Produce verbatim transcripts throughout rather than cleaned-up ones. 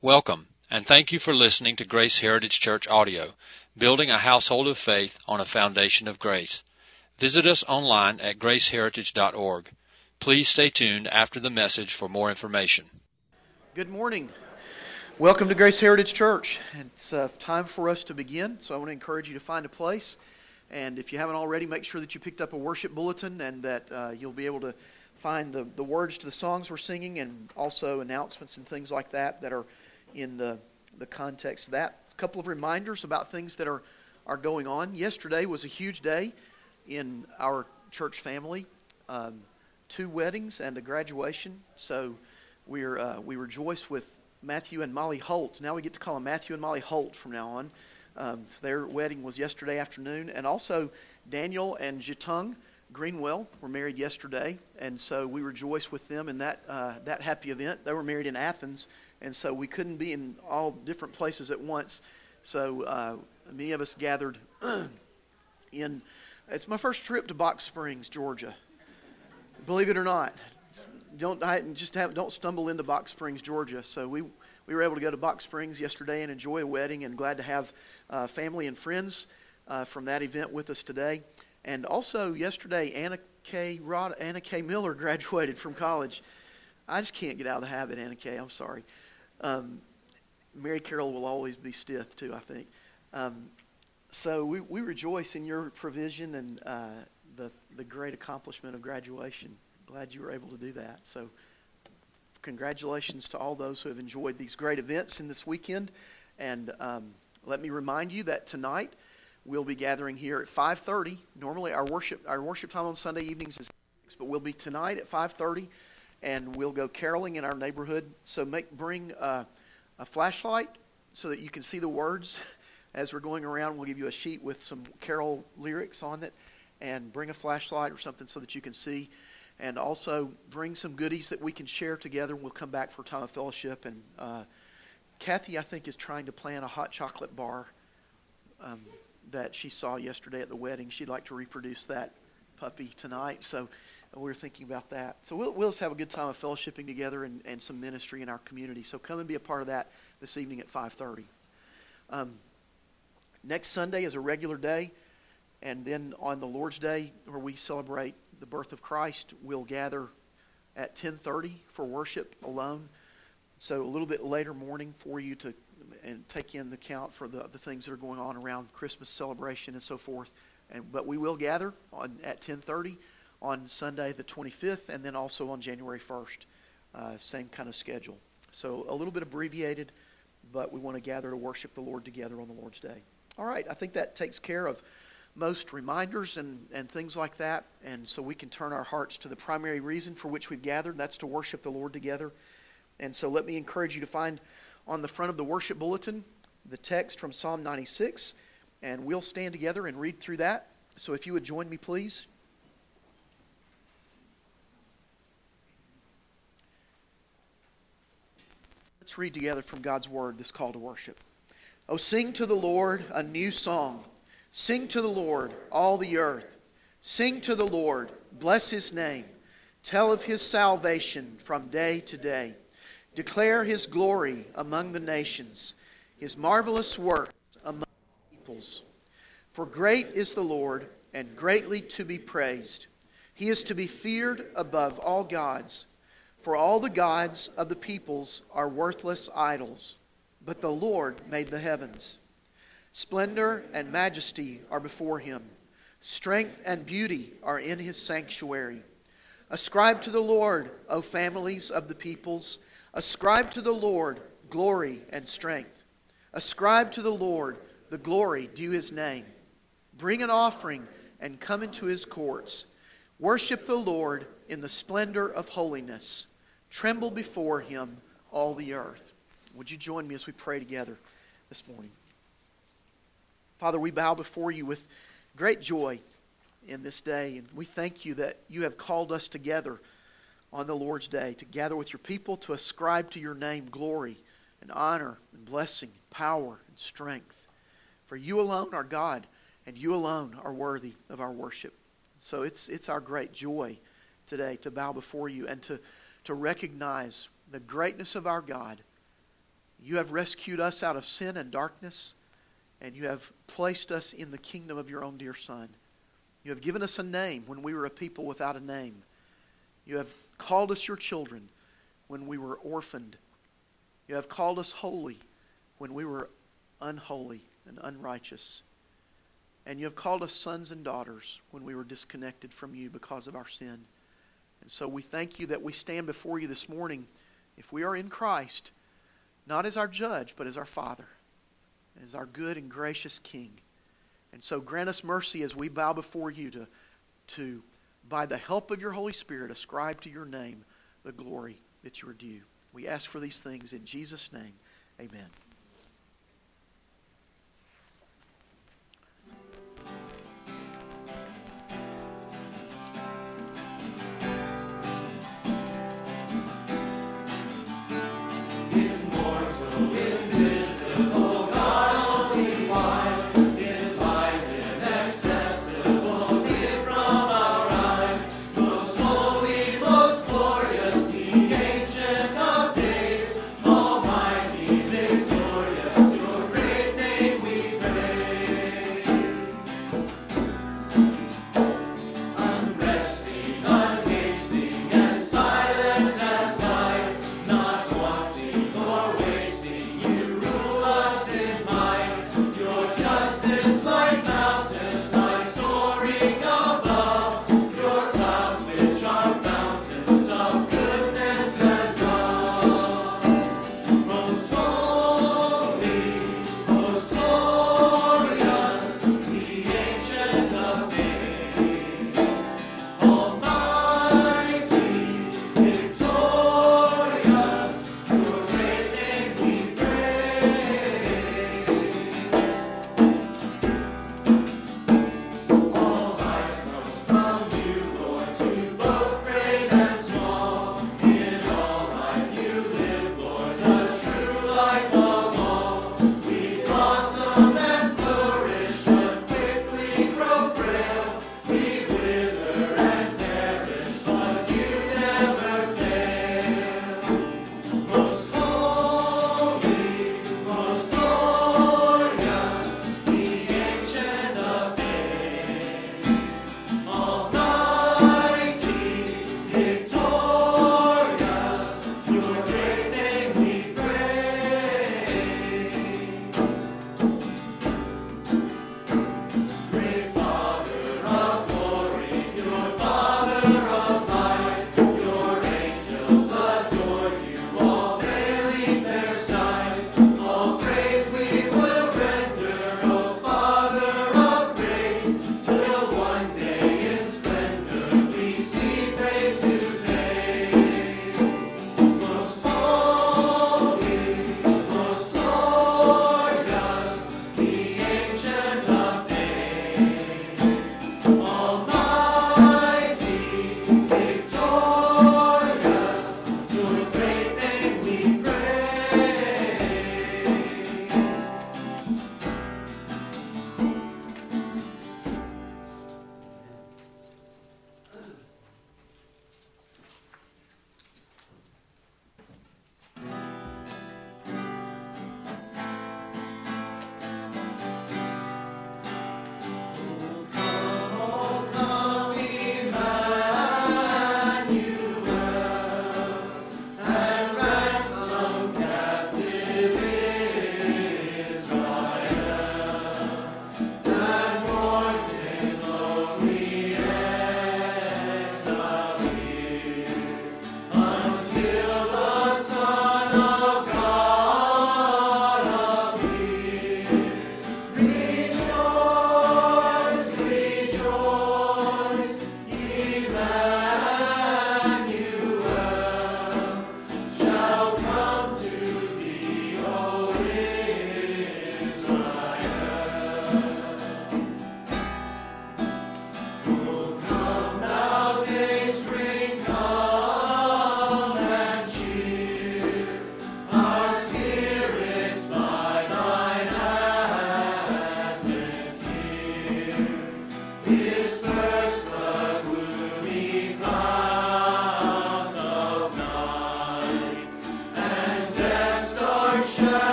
Welcome, and thank you for listening to Grace Heritage Church Audio, building a household of faith on a foundation of grace. Visit us online at grace heritage dot org. Please stay tuned after the message for more information. Good morning. Welcome to Grace Heritage Church. It's uh, time for us to begin, so I want to encourage you to find a place. And if you haven't already, make sure that you picked up a worship bulletin and that uh, you'll be able to find the, the words to the songs we're singing and also announcements and things like that that are in the, the context of that. A couple of reminders about things that are, are going on. Yesterday was a huge day in our church family. Um, two weddings and a graduation. So we're uh, we rejoice with Matthew and Molly Holt. Now we get to call them Matthew and Molly Holt from now on. Um, so their wedding was yesterday afternoon. And also Daniel and Jitung Greenwell were married yesterday. And so we rejoice with them in that uh, that happy event. They were married in Athens. And so we couldn't be in all different places at once. So uh, many of us gathered in. It's my first trip to Box Springs, Georgia. Believe it or not, don't I just have don't stumble into Box Springs, Georgia. So we we were able to go to Box Springs yesterday and enjoy a wedding, and glad to have uh, family and friends uh, from that event with us today. And also yesterday, Anna K. Rod, Anna K. Miller graduated from college. I just can't get out of the habit, Anna K. I'm sorry. Um, Mary Carol will always be stiff too, I think. Um, so we, we rejoice in your provision and uh, the the great accomplishment of graduation. Glad you were able to do that. So congratulations to all those who have enjoyed these great events in this weekend. And um, let me remind you that tonight we'll be gathering here at five thirty. Normally our worship our worship time on Sunday evenings is six, but we'll be tonight at five thirty. And we'll go caroling in our neighborhood. So make bring uh, a flashlight so that you can see the words as we're going around. We'll give you a sheet with some carol lyrics on it, and bring a flashlight or something so that you can see. And also bring some goodies that we can share together. We'll come back for a time of fellowship. And uh, Kathy, I think, is trying to plan a hot chocolate bar um, that she saw yesterday at the wedding. She'd like to reproduce that puppy tonight. So we're thinking about that. So we'll, we'll just have a good time of fellowshipping together and, and some ministry in our community. So come and be a part of that this evening at five thirty. Um, next Sunday is a regular day. And then on the Lord's Day, where we celebrate the birth of Christ, we'll gather at ten thirty for worship alone. So a little bit later morning for you to and take in the count for the, the things that are going on around Christmas celebration and so forth. And but we will gather on at ten thirty. On Sunday the twenty-fifth, and then also on January first. Uh, same kind of schedule. So a little bit abbreviated, but we want to gather to worship the Lord together on the Lord's Day. All right, I think that takes care of most reminders and, and things like that. And so we can turn our hearts to the primary reason for which we've gathered. That's to worship the Lord together. And so let me encourage you to find on the front of the worship bulletin the text from Psalm ninety-six. And we'll stand together and read through that. So if you would join me, please. Let's read together from God's Word this call to worship. Oh, sing to the Lord a new song. Sing to the Lord, all the earth. Sing to the Lord, bless His name. Tell of His salvation from day to day. Declare His glory among the nations, His marvelous works among the peoples. For great is the Lord, and greatly to be praised. He is to be feared above all gods. For all the gods of the peoples are worthless idols, but the Lord made the heavens. Splendor and majesty are before Him. Strength and beauty are in His sanctuary. Ascribe to the Lord, O families of the peoples. Ascribe to the Lord glory and strength. Ascribe to the Lord the glory due His name. Bring an offering and come into His courts. Worship the Lord in the splendor of holiness. Tremble before Him, all the earth. Would you join me as we pray together this morning? Father, we bow before You with great joy in this day, and we thank You that You have called us together on the Lord's Day to gather with Your people to ascribe to Your name glory and honor and blessing, power and strength. For You alone are God, and You alone are worthy of our worship. So it's it's our great joy today to bow before You and to, to recognize the greatness of our God. You have rescued us out of sin and darkness, and you have placed us in the kingdom of your own dear Son. You have given us a name when we were a people without a name. You have called us your children when we were orphaned. You have called us holy when we were unholy and unrighteous. And you have called us sons and daughters when we were disconnected from you because of our sin. And so we thank you that we stand before you this morning, if we are in Christ, not as our judge, but as our Father, as our good and gracious King. And so grant us mercy as we bow before you to, to, by the help of your Holy Spirit, ascribe to your name the glory that you are due. We ask for these things in Jesus' name. Amen. Victorious, the Ancient of Days, Almighty, victorious.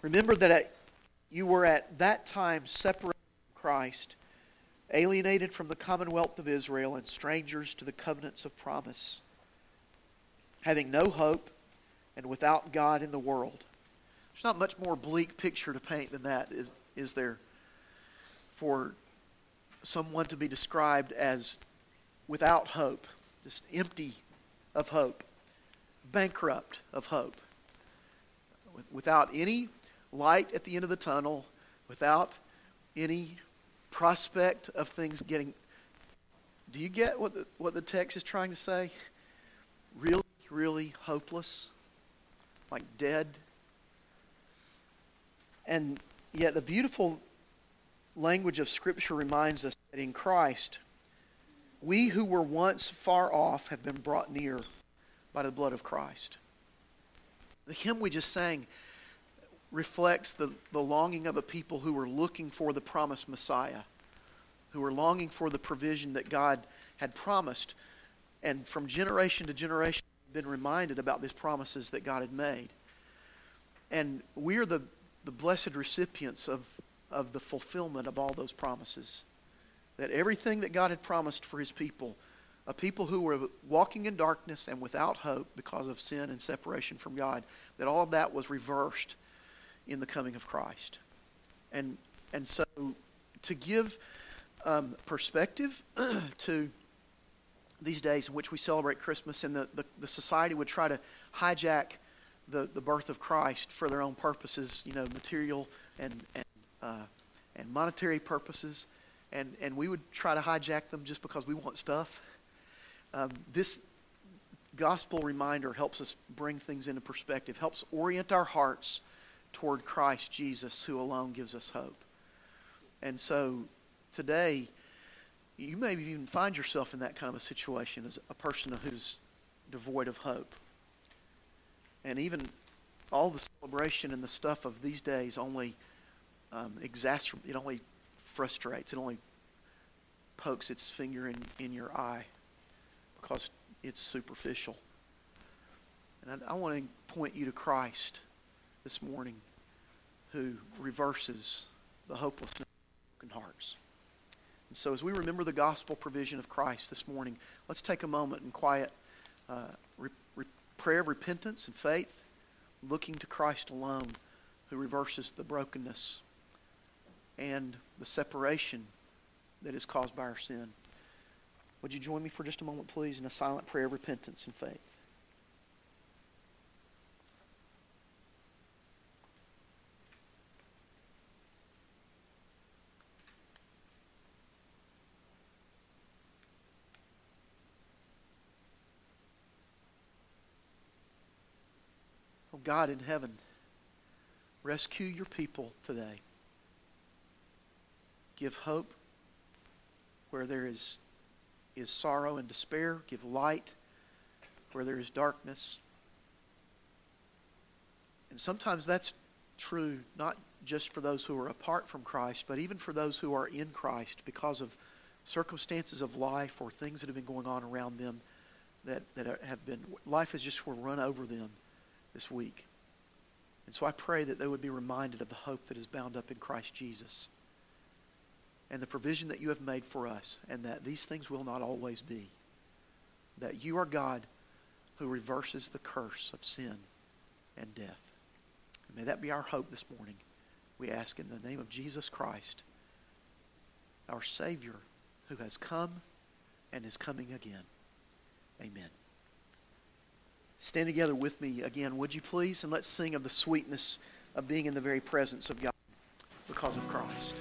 Remember that at, you were at that time separated from Christ, alienated from the commonwealth of Israel, and strangers to the covenants of promise, having no hope and without God in the world. There's not much more bleak picture to paint than that, is, is there? For someone to be described as without hope, just empty of hope, bankrupt of hope, without any light at the end of the tunnel, without any prospect of things getting... Do you get what the, what the text is trying to say? Really, really hopeless, like dead. And yet the beautiful language of Scripture reminds us that in Christ, we who were once far off have been brought near by the blood of Christ. The hymn we just sang reflects the, the longing of a people who were looking for the promised Messiah, who were longing for the provision that God had promised, and from generation to generation been reminded about these promises that God had made. And we are the, the blessed recipients of, of the fulfillment of all those promises. That everything that God had promised for His people, a people who were walking in darkness and without hope because of sin and separation from God, that all of that was reversed in the coming of Christ. And and so to give um, perspective to these days in which we celebrate Christmas, and the, the, the society would try to hijack the, the birth of Christ for their own purposes, you know, material and and, uh, and monetary purposes, and, and we would try to hijack them just because we want stuff. Um, this gospel reminder helps us bring things into perspective, helps orient our hearts toward Christ Jesus, who alone gives us hope. And so today, you may even find yourself in that kind of a situation as a person who's devoid of hope. And even all the celebration and the stuff of these days only um, exacerbates, it only frustrates, it only pokes its finger in, in your eye because it's superficial. And I, I want to point you to Christ this morning, who reverses the hopelessness of broken hearts. And so as we remember the gospel provision of Christ this morning, let's take a moment in quiet uh, re- re- prayer of repentance and faith, looking to Christ alone, who reverses the brokenness and the separation that is caused by our sin. Would you join me for just a moment, please, in a silent prayer of repentance and faith? Oh God in heaven, rescue your people today. Give hope where there is, is sorrow and despair. Give light where there is darkness. And sometimes that's true not just for those who are apart from Christ, but even for those who are in Christ because of circumstances of life or things that have been going on around them that, that have been, life has just run over them this week. And so I pray that they would be reminded of the hope that is bound up in Christ Jesus and the provision that you have made for us, and that these things will not always be. That you are God who reverses the curse of sin and death. And may that be our hope this morning. We ask in the name of Jesus Christ, our Savior, who has come and is coming again. Amen. Stand together with me again, would you please? And let's sing of the sweetness of being in the very presence of God because of Christ.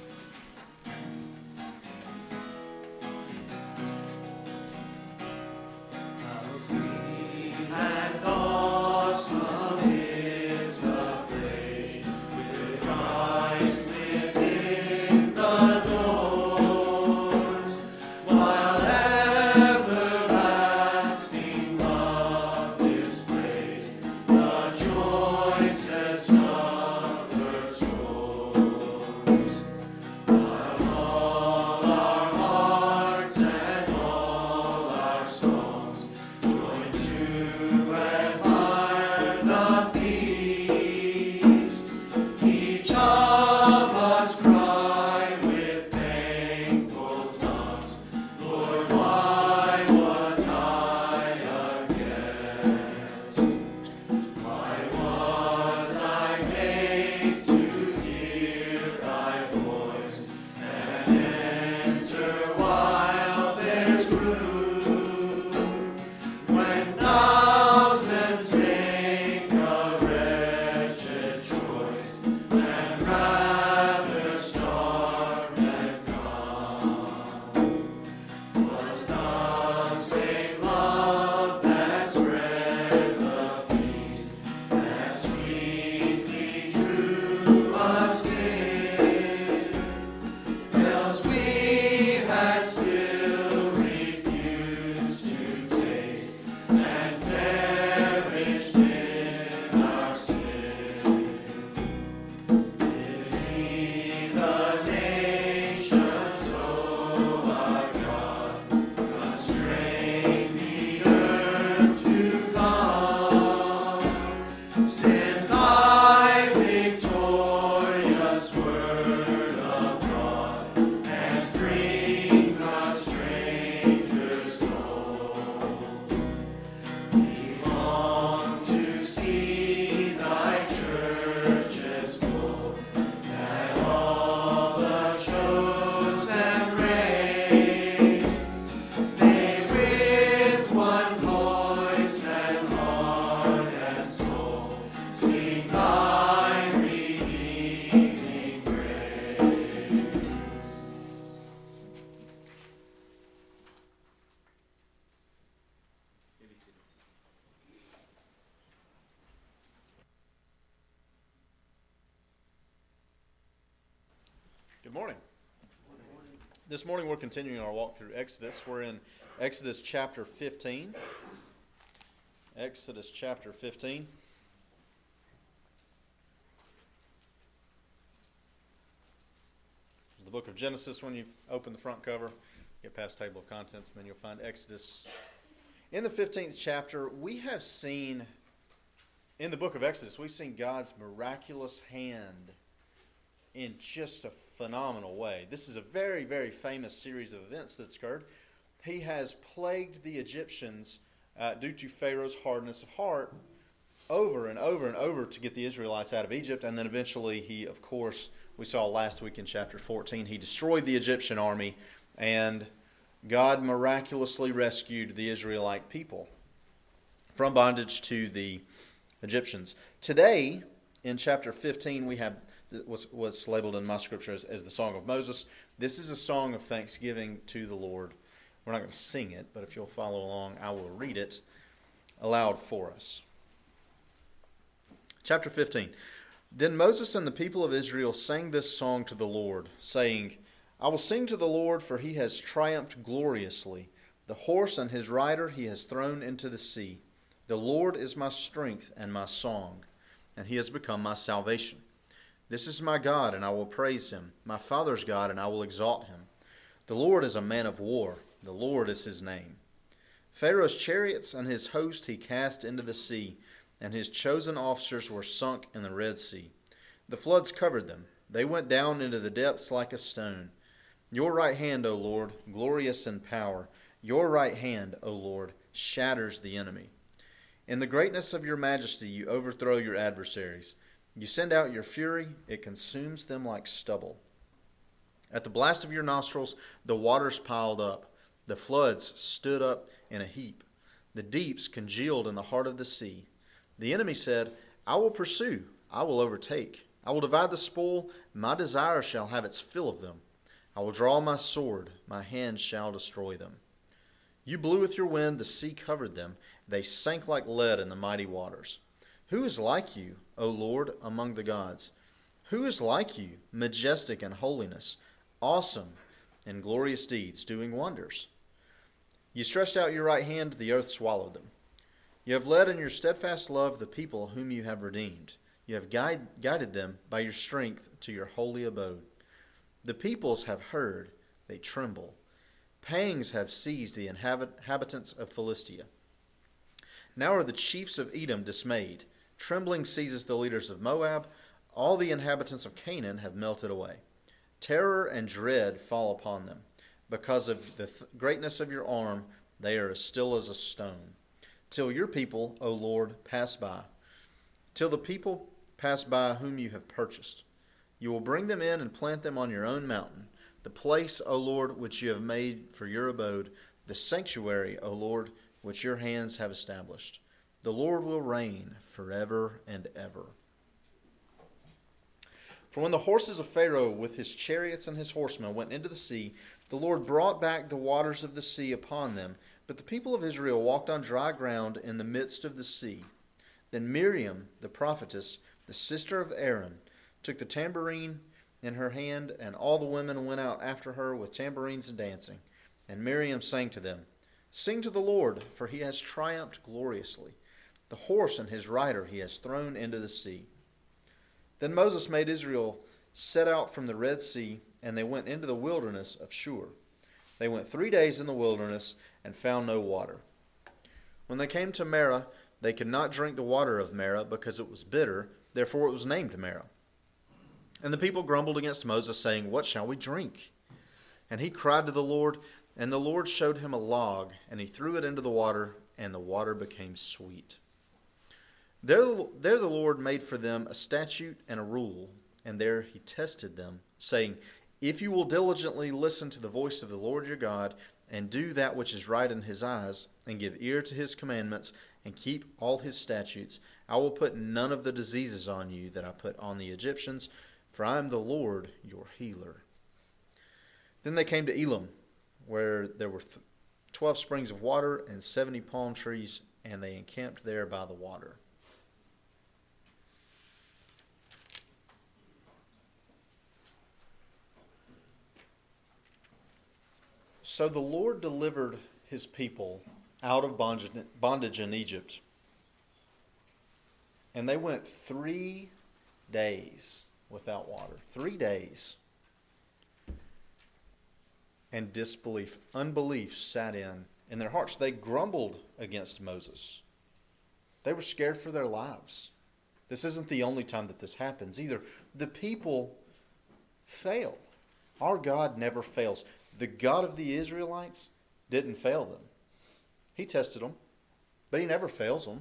Choices of the souls. Send thy victorious word abroad, and bring the strangers home. We long to see thy churches full, that all the chosen race may with one voice and heart and soul sing thy redeeming grace. Good morning. This morning we're continuing our walk through Exodus. We're in Exodus chapter fifteen. Exodus chapter fifteen. The book of Genesis, when you open the front cover, get past table of contents, and then you'll find Exodus. In the fifteenth chapter, we have seen, in the book of Exodus, we've seen God's miraculous hand in just a phenomenal way. This is a very, very famous series of events that's occurred. He has plagued the Egyptians uh, due to Pharaoh's hardness of heart over and over and over to get the Israelites out of Egypt. And then eventually he, of course, we saw last week in chapter fourteen, he destroyed the Egyptian army, and God miraculously rescued the Israelite people from bondage to the Egyptians. Today, in chapter fifteen, we have was was labeled in my scripture as, as the Song of Moses. This is a song of thanksgiving to the Lord. We're not going to sing it, but if you'll follow along, I will read it aloud for us. Chapter fifteen. Then Moses and the people of Israel sang this song to the Lord, saying, I will sing to the Lord, for he has triumphed gloriously. The horse and his rider he has thrown into the sea. The Lord is my strength and my song, and he has become my salvation. This is my God, and I will praise him, my father's God, and I will exalt him. The Lord is a man of war. The Lord is his name. Pharaoh's chariots and his host he cast into the sea, and his chosen officers were sunk in the Red Sea. The floods covered them. They went down into the depths like a stone. Your right hand, O Lord, glorious in power. Your right hand, O Lord, shatters the enemy. In the greatness of your majesty you overthrow your adversaries. You send out your fury, it consumes them like stubble. At the blast of your nostrils, the waters piled up. The floods stood up in a heap. The deeps congealed in the heart of the sea. The enemy said, I will pursue, I will overtake. I will divide the spoil, my desire shall have its fill of them. I will draw my sword, my hand shall destroy them. You blew with your wind, the sea covered them. They sank like lead in the mighty waters. Who is like you, O Lord, among the gods? Who is like you, majestic in holiness, awesome in glorious deeds, doing wonders? You stretched out your right hand, the earth swallowed them. You have led in your steadfast love the people whom you have redeemed. You have guide, guided them by your strength to your holy abode. The peoples have heard, they tremble. Pangs have seized the inhabit- inhabitants of Philistia. Now are the chiefs of Edom dismayed. Trembling seizes the leaders of Moab. All the inhabitants of Canaan have melted away. Terror and dread fall upon them. Because of the th- greatness of your arm, they are as still as a stone. Till your people, O Lord, pass by. Till the people pass by whom you have purchased. You will bring them in and plant them on your own mountain, the place, O Lord, which you have made for your abode, the sanctuary, O Lord, which your hands have established. The Lord will reign forever and ever. For when the horses of Pharaoh with his chariots and his horsemen went into the sea, the Lord brought back the waters of the sea upon them, but the people of Israel walked on dry ground in the midst of the sea. Then Miriam, the prophetess, the sister of Aaron, took the tambourine in her hand, and all the women went out after her with tambourines and dancing. And Miriam sang to them, Sing to the Lord, for he has triumphed gloriously. The horse and his rider he has thrown into the sea. Then Moses made Israel set out from the Red Sea, and they went into the wilderness of Shur. They went three days in the wilderness and found no water. When they came to Marah, They could not drink the water of Marah because it was bitter, therefore it was named Marah. And the people grumbled against Moses, saying, What shall we drink? And he cried to the Lord, and the Lord showed him a log, and he threw it into the water, and the water became sweet. There, there the Lord made for them a statute and a rule, and there he tested them, saying, If you will diligently listen to the voice of the Lord your God, and do that which is right in his eyes, and give ear to his commandments, and keep all his statutes, I will put none of the diseases on you that I put on the Egyptians, for I am the Lord your healer. Then they came to Elim, where there were th- twelve springs of water and seventy palm trees, and they encamped there by the water. So the Lord delivered his people out of bondage in Egypt. And they went three days without water. Three days. And disbelief, unbelief sat in in their hearts. They grumbled against Moses. They were scared for their lives. This isn't the only time that this happens either. The people fail. Our God never fails. The God of the Israelites didn't fail them. He tested them, but he never fails them.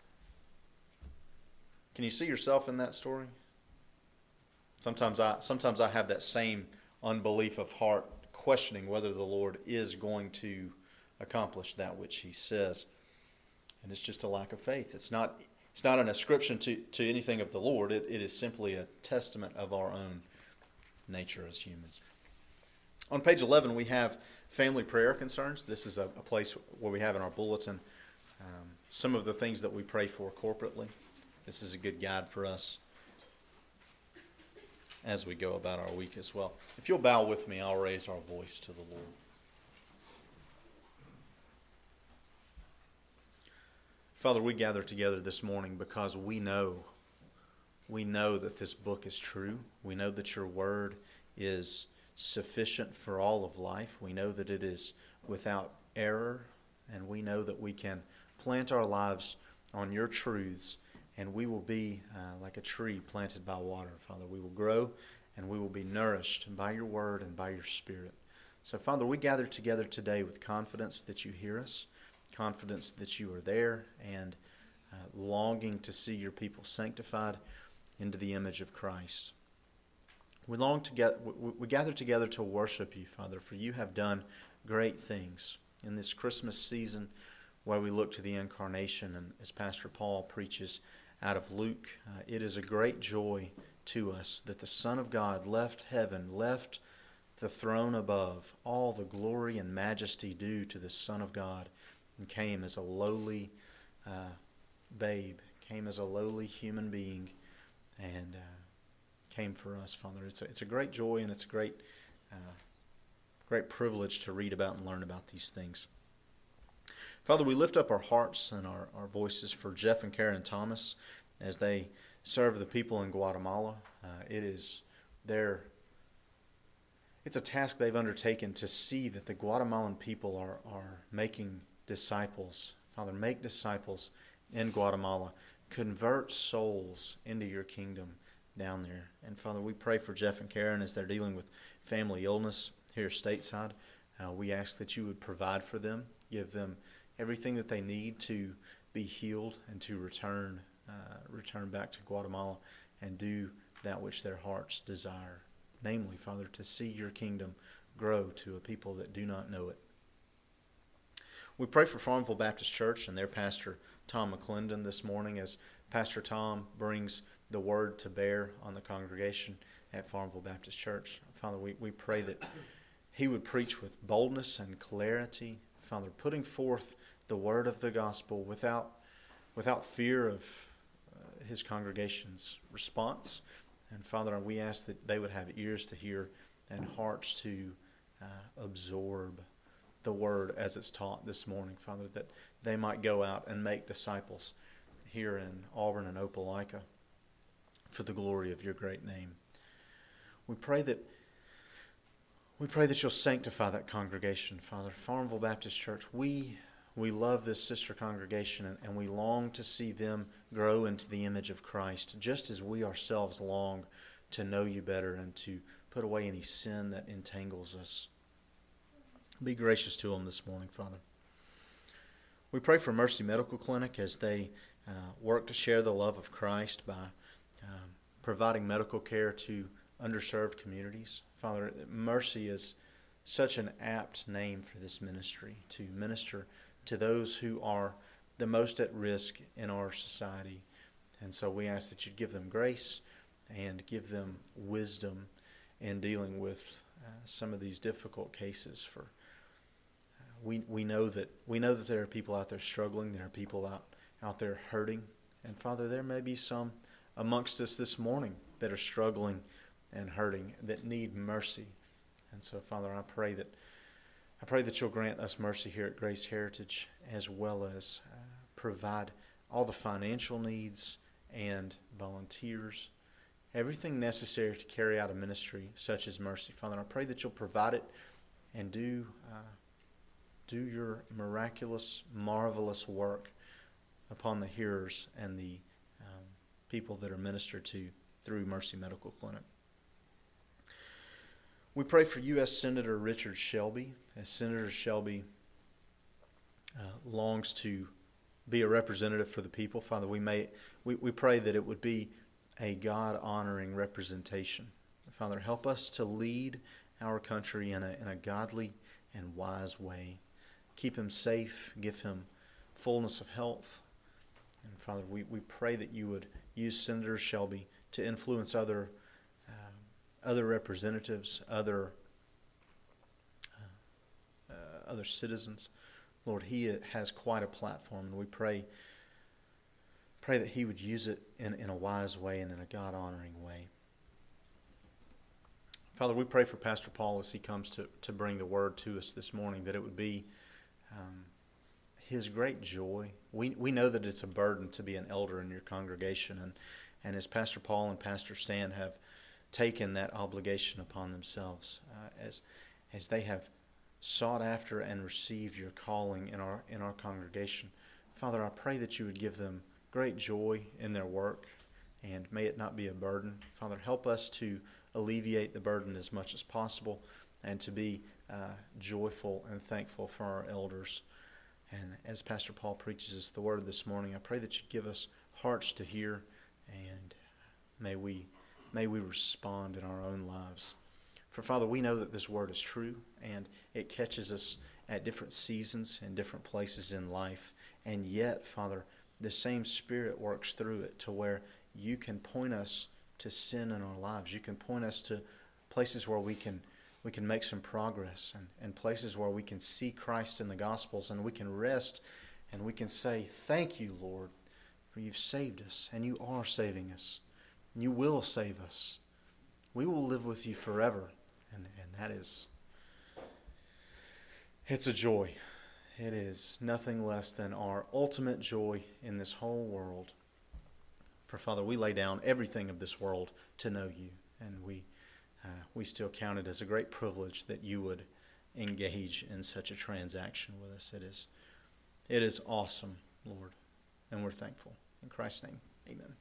Can you see yourself in that story? Sometimes I sometimes I have that same unbelief of heart, questioning whether the Lord is going to accomplish that which he says. And it's just a lack of faith. It's not it's not an ascription to, to anything of the Lord. It, it is simply a testament of our own nature as humans. On page eleven, we have family prayer concerns. This is a, a place where we have in our bulletin um, some of the things that we pray for corporately. This is a good guide for us as we go about our week as well. If you'll bow with me, I'll raise our voice to the Lord. Father, we gather together this morning because we know, we know that this book is true. We know that your word is sufficient for all of life. We know that it is without error, and we know that we can plant our lives on your truths, and we will be uh, like a tree planted by water, Father. We will grow, and we will be nourished by your word and by your spirit. So, Father, we gather together today with confidence that you hear us, confidence that you are there, and uh, longing to see your people sanctified into the image of Christ. We long to get, we, we gather together to worship you, Father, for you have done great things in this Christmas season where we look to the incarnation. And as Pastor Paul preaches out of Luke, uh, it is a great joy to us that the Son of God left heaven, left the throne above, all the glory and majesty due to the Son of God, and came as a lowly uh, babe, came as a lowly human being, and uh, came for us, Father. It's a, it's a great joy, and it's a great, uh, great privilege to read about and learn about these things. Father, we lift up our hearts and our, our voices for Jeff and Karen Thomas as they serve the people in Guatemala. Uh, it is their, it's a task they've undertaken to see that the Guatemalan people are, are making disciples. Father, make disciples in Guatemala. Convert souls into your kingdom down there. And Father, we pray for Jeff and Karen as they're dealing with family illness here stateside. Uh, we ask that you would provide for them, give them everything that they need to be healed and to return uh, return back to Guatemala and do that which their hearts desire. Namely, Father, to see your kingdom grow to a people that do not know it. We pray for Farmville Baptist Church and their pastor, Tom McClendon, this morning as Pastor Tom brings the word to bear on the congregation at Farmville Baptist Church. Father, we, we pray that he would preach with boldness and clarity, Father, putting forth the word of the gospel without without fear of uh, his congregation's response. And Father, we ask that they would have ears to hear and hearts to uh, absorb the word as it's taught this morning, Father, that they might go out and make disciples here in Auburn and Opelika for the glory of your great name. We pray that we pray that you'll sanctify that congregation, Father. Farmville Baptist Church, we We love this sister congregation, and, and we long to see them grow into the image of Christ, just as we ourselves long to know you better and to put away any sin that entangles us. Be gracious to them this morning, Father. We pray for Mercy Medical Clinic as they uh, work to share the love of Christ by um, providing medical care to underserved communities. Father, Mercy is such an apt name for this ministry, to minister to those who are the most at risk in our society. And so we ask that you'd give them grace and give them wisdom in dealing with uh, some of these difficult cases. For uh, we we know that we know that there are people out there struggling, there are people out out there hurting, and Father, there may be some amongst us this morning that are struggling and hurting, that need mercy. And so, Father, I pray that I pray that you'll grant us mercy here at Grace Heritage, as well as uh, provide all the financial needs and volunteers, everything necessary to carry out a ministry such as Mercy. Father, I pray that you'll provide it and do uh, do your miraculous, marvelous work upon the hearers and the um, people that are ministered to through Mercy Medical Clinic. We pray for U S Senator Richard Shelby, as Senator Shelby uh, longs to be a representative for the people. Father, we may we, we pray that it would be a God-honoring representation. Father, help us to lead our country in a, in a godly and wise way. Keep him safe, give him fullness of health. And Father, we, we pray that you would use Senator Shelby to influence other other representatives, other uh, uh, other citizens. Lord, he has quite a platform, and we pray pray that he would use it in, in a wise way and in a God-honoring way. Father, we pray for Pastor Paul as he comes to, to bring the word to us this morning, that it would be um, his great joy. We we know that it's a burden to be an elder in your congregation, and, and as Pastor Paul and Pastor Stan have taken that obligation upon themselves, uh, as as they have sought after and received your calling in our in our congregation. Father, I pray that you would give them great joy in their work, and may it not be a burden. Father, help us to alleviate the burden as much as possible, and to be uh, joyful and thankful for our elders. And as Pastor Paul preaches us the word this morning, I pray that you give us hearts to hear, and may we May we respond in our own lives. For Father, we know that this word is true, and it catches us at different seasons and different places in life. And yet, Father, the same Spirit works through it to where you can point us to sin in our lives. You can point us to places where we can we can make some progress, and, and places where we can see Christ in the Gospels, and we can rest and we can say, thank you, Lord, for you've saved us, and you are saving us. You will save us. We will live with you forever. And, and that is, it's a joy. It is nothing less than our ultimate joy in this whole world. For Father, we lay down everything of this world to know you. And we uh, we still count it as a great privilege that you would engage in such a transaction with us. It is, it is awesome, Lord. And we're thankful. In Christ's name, amen.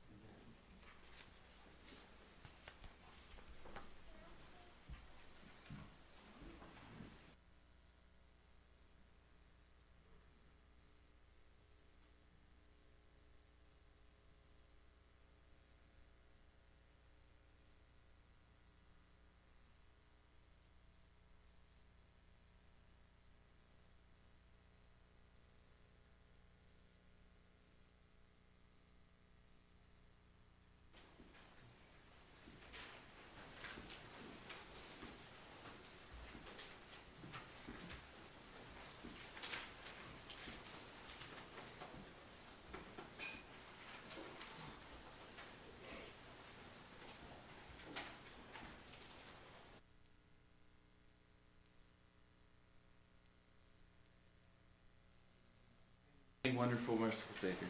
Wonderful, merciful Savior.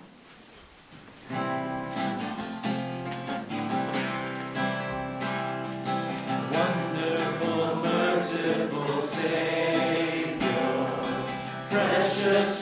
Wonderful, merciful Savior, precious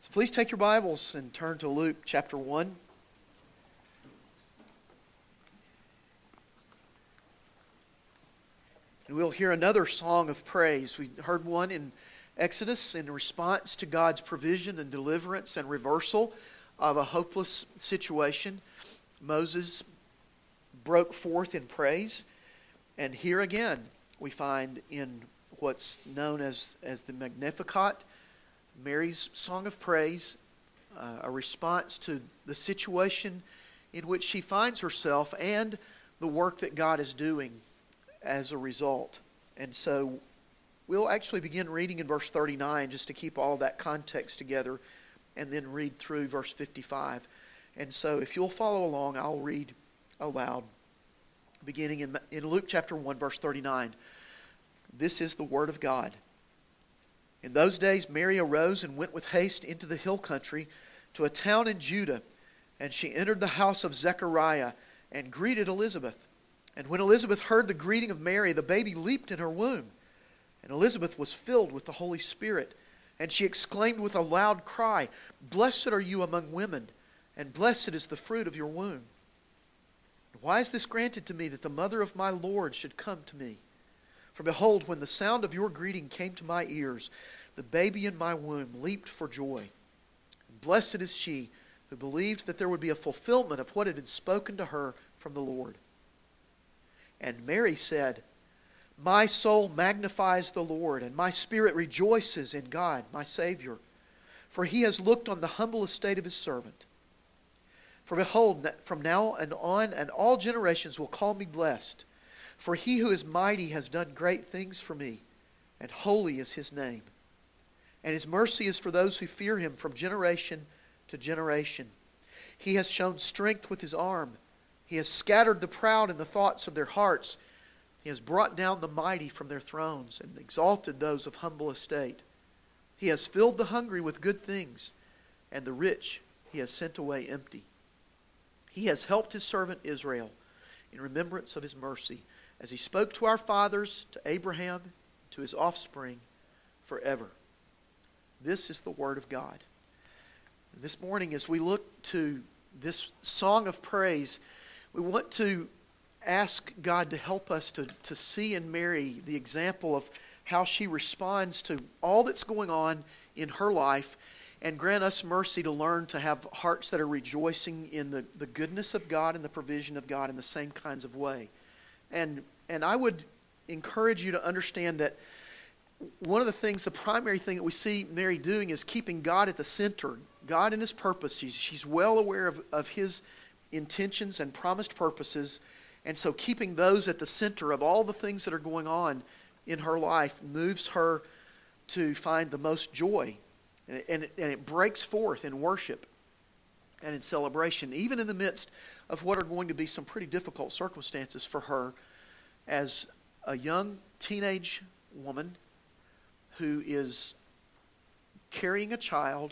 So please take your Bibles and turn to Luke chapter one. And we'll hear another song of praise. We heard one in Exodus in response to God's provision and deliverance and reversal of a hopeless situation. Moses broke forth in praise. And here again we find in what's known as, as the Magnificat, Mary's song of praise, uh, a response to the situation in which she finds herself and the work that God is doing as a result. And so we'll actually begin reading in verse thirty-nine just to keep all that context together and then read through verse fifty-five. And so if you'll follow along, I'll read aloud beginning in, in Luke chapter one verse thirty-nine. This is the word of God. In those days Mary arose and went with haste into the hill country to a town in Judah, and she entered the house of Zechariah and greeted Elizabeth. And when Elizabeth heard the greeting of Mary, the baby leaped in her womb. And Elizabeth was filled with the Holy Spirit, and she exclaimed with a loud cry, "Blessed are you among women, and blessed is the fruit of your womb. And why is this granted to me, that the mother of my Lord should come to me? For behold, when the sound of your greeting came to my ears, the baby in my womb leaped for joy. And blessed is she who believed that there would be a fulfillment of what had been spoken to her from the Lord." And Mary said, "My soul magnifies the Lord, and my spirit rejoices in God, my Savior. For he has looked on the humble estate of his servant. For behold, from now and on, and all generations will call me blessed. For he who is mighty has done great things for me, and holy is his name. And his mercy is for those who fear him from generation to generation. He has shown strength with his arm. He has scattered the proud in the thoughts of their hearts. He has brought down the mighty from their thrones and exalted those of humble estate. He has filled the hungry with good things, and the rich he has sent away empty. He has helped his servant Israel in remembrance of his mercy, as he spoke to our fathers, to Abraham, to his offspring forever." This is the word of God. This morning, as we look to this song of praise, we want to ask God to help us to, to see in Mary the example of how she responds to all that's going on in her life, and grant us mercy to learn to have hearts that are rejoicing in the, the goodness of God and the provision of God in the same kinds of way. And and I would encourage you to understand that one of the things, the primary thing that we see Mary doing is keeping God at the center. God and his purpose. She's, she's well aware of, of his intentions and promised purposes. And so keeping those at the center of all the things that are going on in her life moves her to find the most joy. And it, and it breaks forth in worship and in celebration, even in the midst of what are going to be some pretty difficult circumstances for her as a young teenage woman who is carrying a child,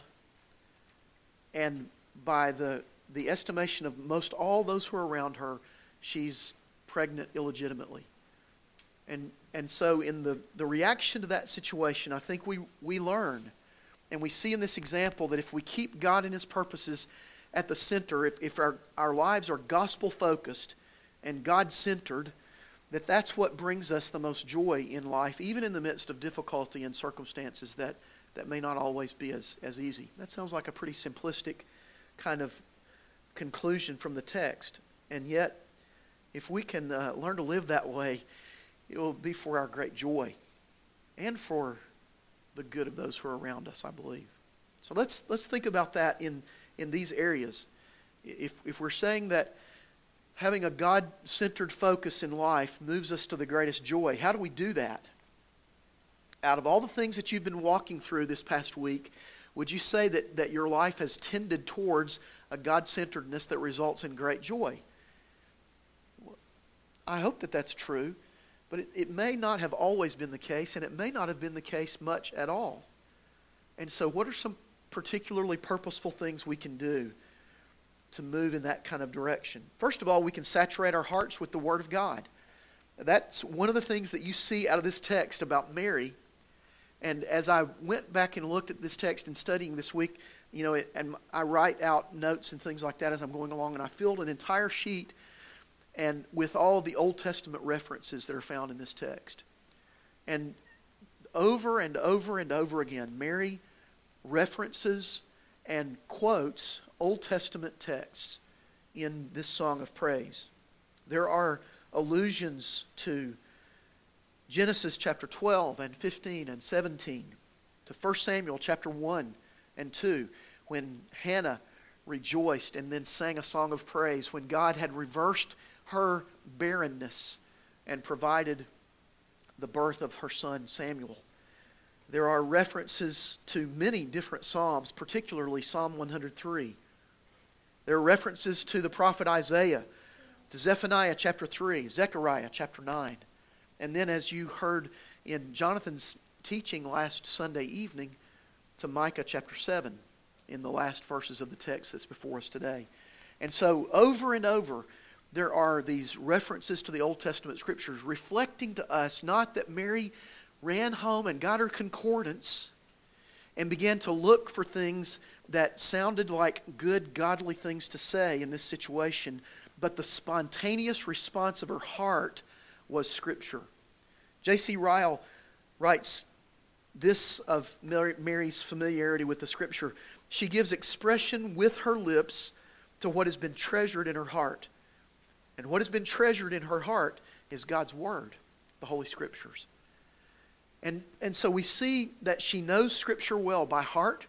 and by the, the estimation of most all those who are around her, she's pregnant illegitimately. And and so in the, the reaction to that situation, I think we, we learn, and we see in this example, that if we keep God and his purposes at the center, if, if our, our lives are gospel-focused and God-centered, that that's what brings us the most joy in life, even in the midst of difficulty and circumstances that, that may not always be as, as easy. That sounds like a pretty simplistic kind of conclusion from the text. And yet, if we can uh, learn to live that way, it will be for our great joy and for the good of those who are around us, I believe. So let's let's think about that in, in these areas. If if we're saying that having a God-centered focus in life moves us to the greatest joy, how do we do that? Out of all the things that you've been walking through this past week, would you say that, that your life has tended towards a God-centeredness that results in great joy? I hope that that's true, but it, it may not have always been the case, and it may not have been the case much at all. And so what are some particularly purposeful things we can do to move in that kind of direction? First of all, we can saturate our hearts with the Word of God. That's one of the things that you see out of this text about Mary. And as I went back and looked at this text and studying this week, you know, it, and I write out notes and things like that as I'm going along, and I filled an entire sheet and with all of the Old Testament references that are found in this text. And over and over and over again, Mary references and quotes Old Testament texts in this song of praise. There are allusions to Genesis chapter twelve and fifteen and seventeen, to First Samuel chapter one and two, when Hannah rejoiced and then sang a song of praise, when God had reversed her barrenness and provided the birth of her son Samuel. There are references to many different psalms, particularly Psalm one hundred three. There are references to the prophet Isaiah, to Zephaniah chapter three, Zechariah chapter nine. And then, as you heard in Jonathan's teaching last Sunday evening, to Micah chapter seven, in the last verses of the text that's before us today. And so, over and over, there are these references to the Old Testament Scriptures reflecting to us not that Mary ran home and got her concordance and began to look for things that sounded like good, godly things to say in this situation, but the spontaneous response of her heart was Scripture. J C Ryle writes this of Mary's familiarity with the Scripture. She gives expression with her lips to what has been treasured in her heart. And what has been treasured in her heart is God's Word, the Holy Scriptures. And, and so we see that she knows Scripture well by heart,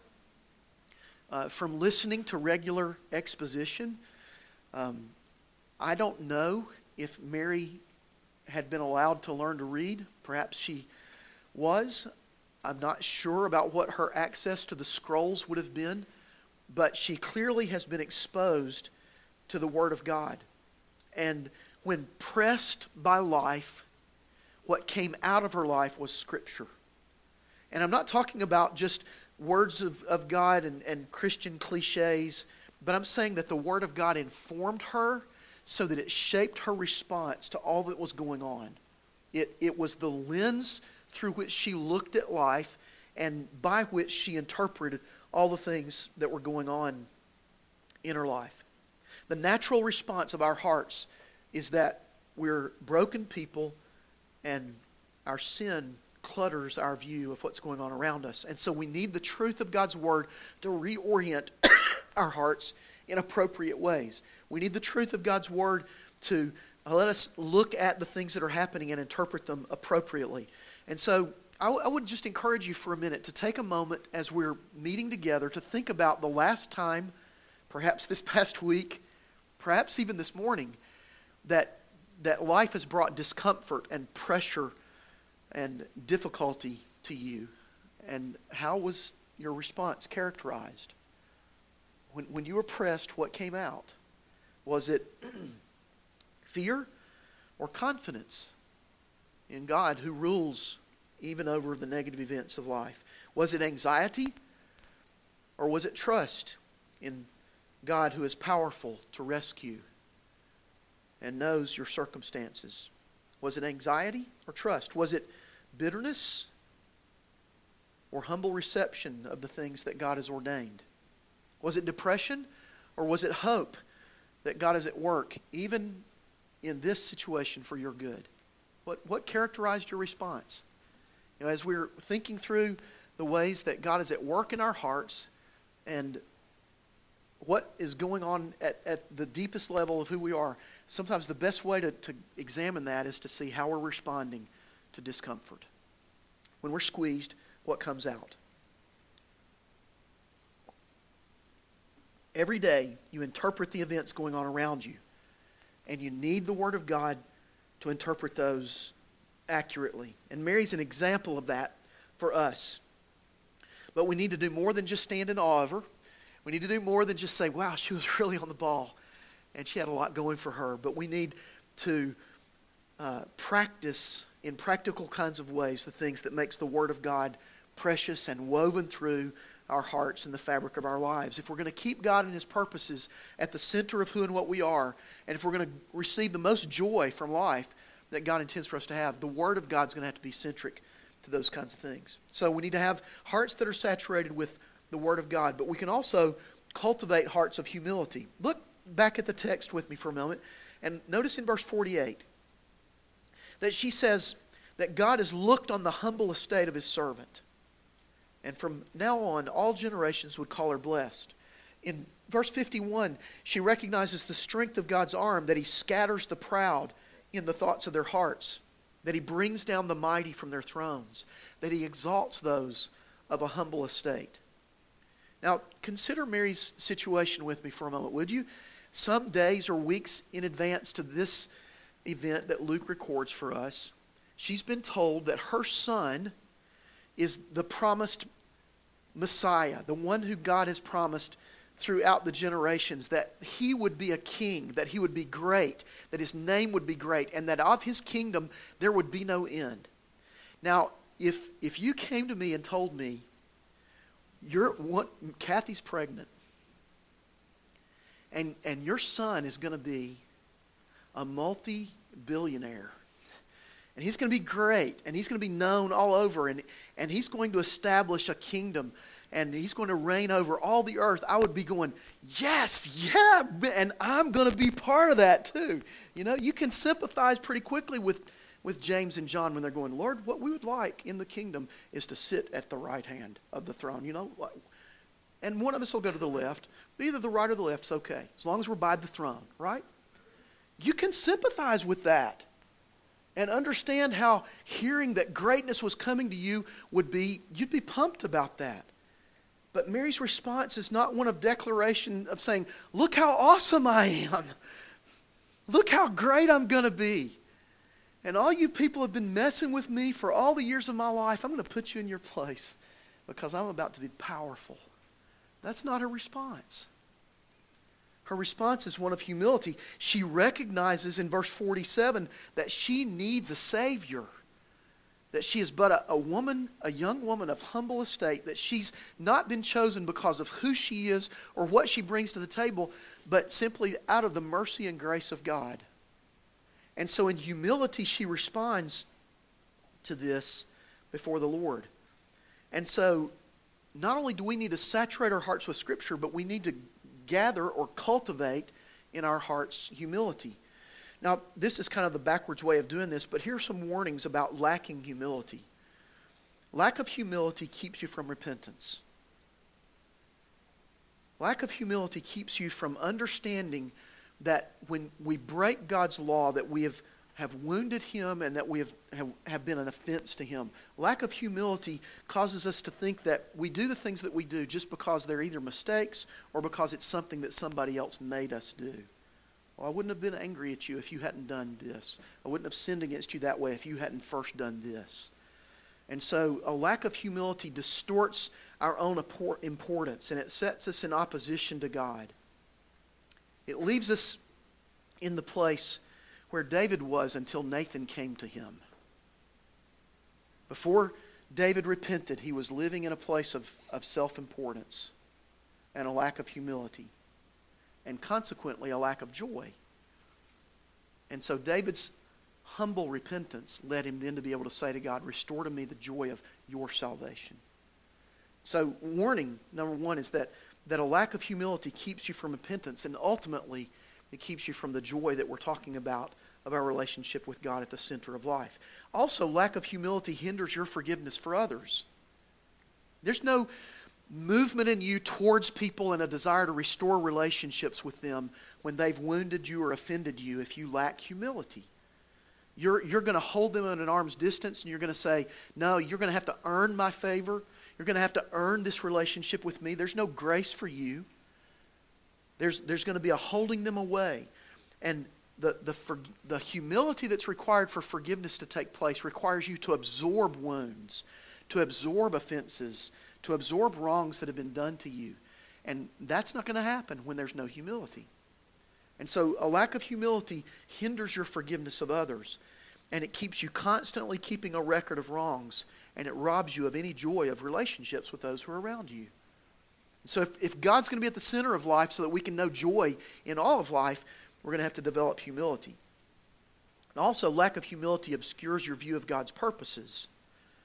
uh, from listening to regular exposition. Um, I don't know if Mary had been allowed to learn to read. Perhaps she was. I'm not sure about what her access to the scrolls would have been, but she clearly has been exposed to the Word of God. And when pressed by life, what came out of her life was Scripture. And I'm not talking about just words of, of God and, and Christian cliches, but I'm saying that the Word of God informed her so that it shaped her response to all that was going on. It, it was the lens through which she looked at life and by which she interpreted all the things that were going on in her life. The natural response of our hearts is that we're broken people and our sin clutters our view of what's going on around us. And so we need the truth of God's Word to reorient our hearts in appropriate ways. We need the truth of God's Word to let us look at the things that are happening and interpret them appropriately. And so I, w- I would just encourage you for a minute to take a moment as we're meeting together to think about the last time, perhaps this past week, perhaps even this morning, that that life has brought discomfort and pressure and difficulty to you. And how was your response characterized? When, when you were pressed, what came out? Was it fear or confidence in God who rules even over the negative events of life? Was it anxiety or was it trust in God who is powerful to rescue and knows your circumstances? Was it anxiety or trust? Was it bitterness or humble reception of the things that God has ordained? Was it depression or was it hope that God is at work even in this situation for your good? What, what characterized your response? You know, as we're thinking through the ways that God is at work in our hearts and what is going on at, at the deepest level of who we are, sometimes the best way to, to examine that is to see how we're responding to discomfort. When we're squeezed, what comes out? Every day, you interpret the events going on around you, and you need the Word of God to interpret those accurately. And Mary's an example of that for us. But we need to do more than just stand in awe of her. We need to do more than just say, wow, she was really on the ball and she had a lot going for her. But we need to uh, practice in practical kinds of ways the things that makes the Word of God precious and woven through our hearts and the fabric of our lives. If we're going to keep God and His purposes at the center of who and what we are, and if we're going to receive the most joy from life that God intends for us to have, the Word of God's going to have to be centric to those kinds of things. So we need to have hearts that are saturated with the Word of God, but we can also cultivate hearts of humility. Look back at the text with me for a moment, and notice in verse forty-eight that she says that God has looked on the humble estate of His servant. And from now on, all generations would call her blessed. In verse fifty-one, she recognizes the strength of God's arm, that He scatters the proud in the thoughts of their hearts, that He brings down the mighty from their thrones, that He exalts those of a humble estate. Now, consider Mary's situation with me for a moment, would you? Some days or weeks in advance to this event that Luke records for us, she's been told that her son is the promised Messiah, the one who God has promised throughout the generations, that He would be a king, that He would be great, that His name would be great, and that of His kingdom there would be no end. Now, if if you came to me and told me, you're what, Kathy's pregnant, and and your son is going to be a multi-billionaire, and he's going to be great, and he's going to be known all over, and, and he's going to establish a kingdom, and he's going to reign over all the earth, I would be going, yes, yeah, and I'm going to be part of that too. You know, you can sympathize pretty quickly with, with James and John when they're going, Lord, what we would like in the kingdom is to sit at the right hand of the throne, you know. And one of us will go to the left, but either the right or the left's okay, as long as we're by the throne, right? You can sympathize with that and understand how hearing that greatness was coming to you would be, you'd be pumped about that. But Mary's response is not one of declaration of saying, look how awesome I am. Look how great I'm going to be. And all you people have been messing with me for all the years of my life. I'm going to put you in your place because I'm about to be powerful. That's not her response. Her response is one of humility. She recognizes in verse forty-seven that she needs a Savior. That she is but a, a woman, a young woman of humble estate, that she's not been chosen because of who she is or what she brings to the table, but simply out of the mercy and grace of God. And so in humility she responds to this before the Lord. And so not only do we need to saturate our hearts with Scripture, but we need to gather or cultivate in our hearts humility. Now, this is kind of the backwards way of doing this, but here are some warnings about lacking humility. Lack of humility keeps you from repentance. Lack of humility keeps you from understanding that when we break God's law, that we have, have wounded Him and that we have, have, have been an offense to Him. Lack of humility causes us to think that we do the things that we do just because they're either mistakes or because it's something that somebody else made us do. Well, I wouldn't have been angry at you if you hadn't done this. I wouldn't have sinned against you that way if you hadn't first done this. And so a lack of humility distorts our own importance, and it sets us in opposition to God. It leaves us in the place where David was until Nathan came to him. Before David repented, he was living in a place of, of self-importance and a lack of humility, and consequently a lack of joy. And so David's humble repentance led him then to be able to say to God, restore to me the joy of your salvation. So warning number one is that, that a lack of humility keeps you from repentance, and ultimately it keeps you from the joy that we're talking about of our relationship with God at the center of life. Also, lack of humility hinders your forgiveness for others. There's no movement in you towards people and a desire to restore relationships with them when they've wounded you or offended you if you lack humility. You're, you're going to hold them at an arm's distance, and you're going to say, no, you're going to have to earn my favor. You're going to have to earn this relationship with me. There's no grace for you. There's, there's going to be a holding them away. And the, the, for, the humility that's required for forgiveness to take place requires you to absorb wounds, to absorb offenses, to absorb wrongs that have been done to you. And that's not going to happen when there's no humility. And so a lack of humility hinders your forgiveness of others. And it keeps you constantly keeping a record of wrongs. And it robs you of any joy of relationships with those who are around you. So if, if God's going to be at the center of life so that we can know joy in all of life, we're going to have to develop humility. And also, lack of humility obscures your view of God's purposes.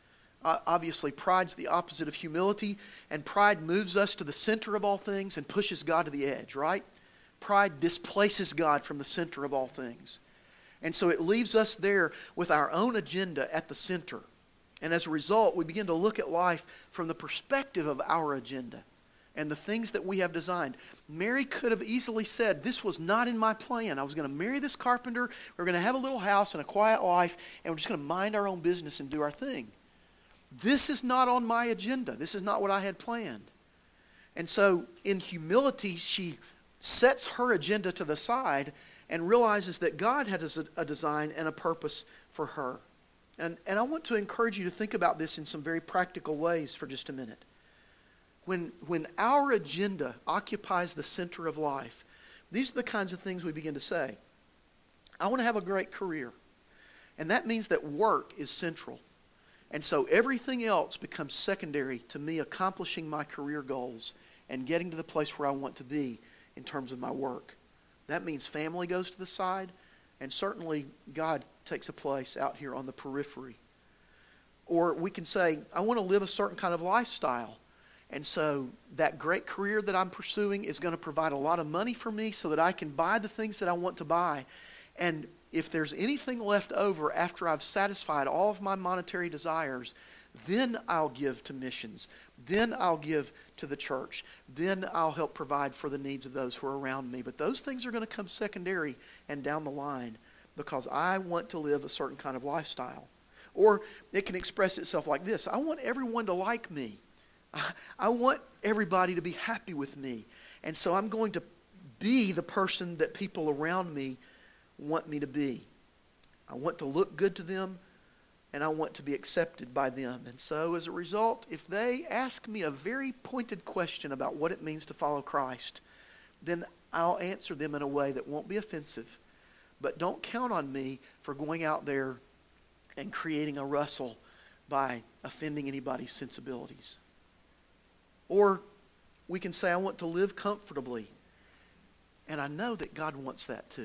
Uh, obviously, pride's the opposite of humility, and pride moves us to the center of all things and pushes God to the edge, right? Pride displaces God from the center of all things. And so it leaves us there with our own agenda at the center. And as a result, we begin to look at life from the perspective of our agenda and the things that we have designed. Mary could have easily said, this was not in my plan. I was going to marry this carpenter, we we're going to have a little house and a quiet life, and we're just going to mind our own business and do our thing. This is not on my agenda. This is not what I had planned. And so in humility, she sets her agenda to the side and realizes that God has a, a design and a purpose for her. And, and I want to encourage you to think about this in some very practical ways for just a minute. When, when our agenda occupies the center of life, these are the kinds of things we begin to say. I want to have a great career. And that means that work is central. And so everything else becomes secondary to me accomplishing my career goals and getting to the place where I want to be in terms of my work. That means family goes to the side, and certainly God takes a place out here on the periphery. Or we can say, I want to live a certain kind of lifestyle. And so that great career that I'm pursuing is going to provide a lot of money for me so that I can buy the things that I want to buy. And if there's anything left over after I've satisfied all of my monetary desires, then I'll give to missions. Then I'll give to the church. Then I'll help provide for the needs of those who are around me. But those things are going to come secondary and down the line because I want to live a certain kind of lifestyle. Or it can express itself like this. I want everyone to like me. I, I want everybody to be happy with me. And so I'm going to be the person that people around me want me to be. I want to look good to them, and I want to be accepted by them. And so as a result, if they ask me a very pointed question about what it means to follow Christ, then I'll answer them in a way that won't be offensive. But don't count on me for going out there and creating a rustle by offending anybody's sensibilities. Or we can say, I want to live comfortably. And I know that God wants that too.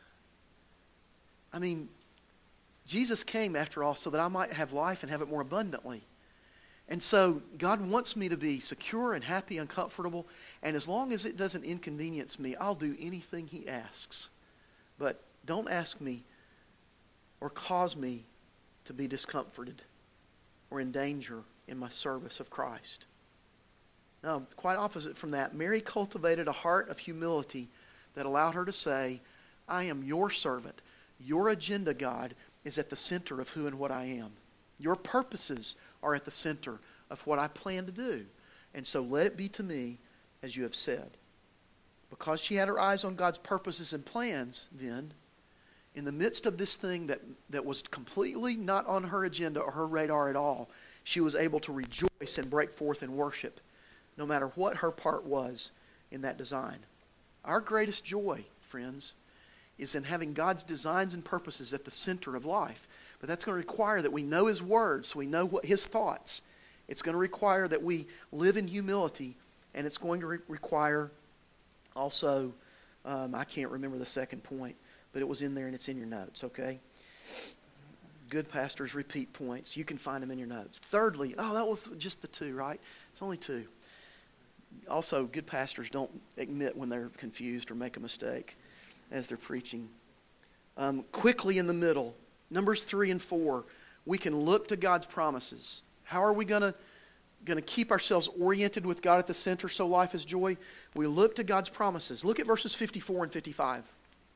I mean, Jesus came, after all, so that I might have life and have it more abundantly. And so God wants me to be secure and happy and comfortable. And as long as it doesn't inconvenience me, I'll do anything He asks. But don't ask me or cause me to be discomforted or in danger in my service of Christ. No, quite opposite from that. Mary cultivated a heart of humility that allowed her to say, I am your servant. Your agenda, God, is at the center of who and what I am. Your purposes are at the center of what I plan to do. And so let it be to me as you have said. Because she had her eyes on God's purposes and plans, then, in the midst of this thing that, that was completely not on her agenda or her radar at all, she was able to rejoice and break forth in worship, no matter what her part was in that design. Our greatest joy, friends, is in having God's designs and purposes at the center of life. But that's going to require that we know His Word, so we know what His thoughts. It's going to require that we live in humility, and it's going to re- require also, um, I can't remember the second point, but it was in there and it's in your notes, okay? Good pastors repeat points. You can find them in your notes. Thirdly, oh, that was just the two, right? It's only two. Also, good pastors don't admit when they're confused or make a mistake as they're preaching. Um, quickly in the middle, Numbers three and four, we can look to God's promises. How are we going to going to keep ourselves oriented with God at the center so life is joy? We look to God's promises. Look at verses fifty-four and fifty-five.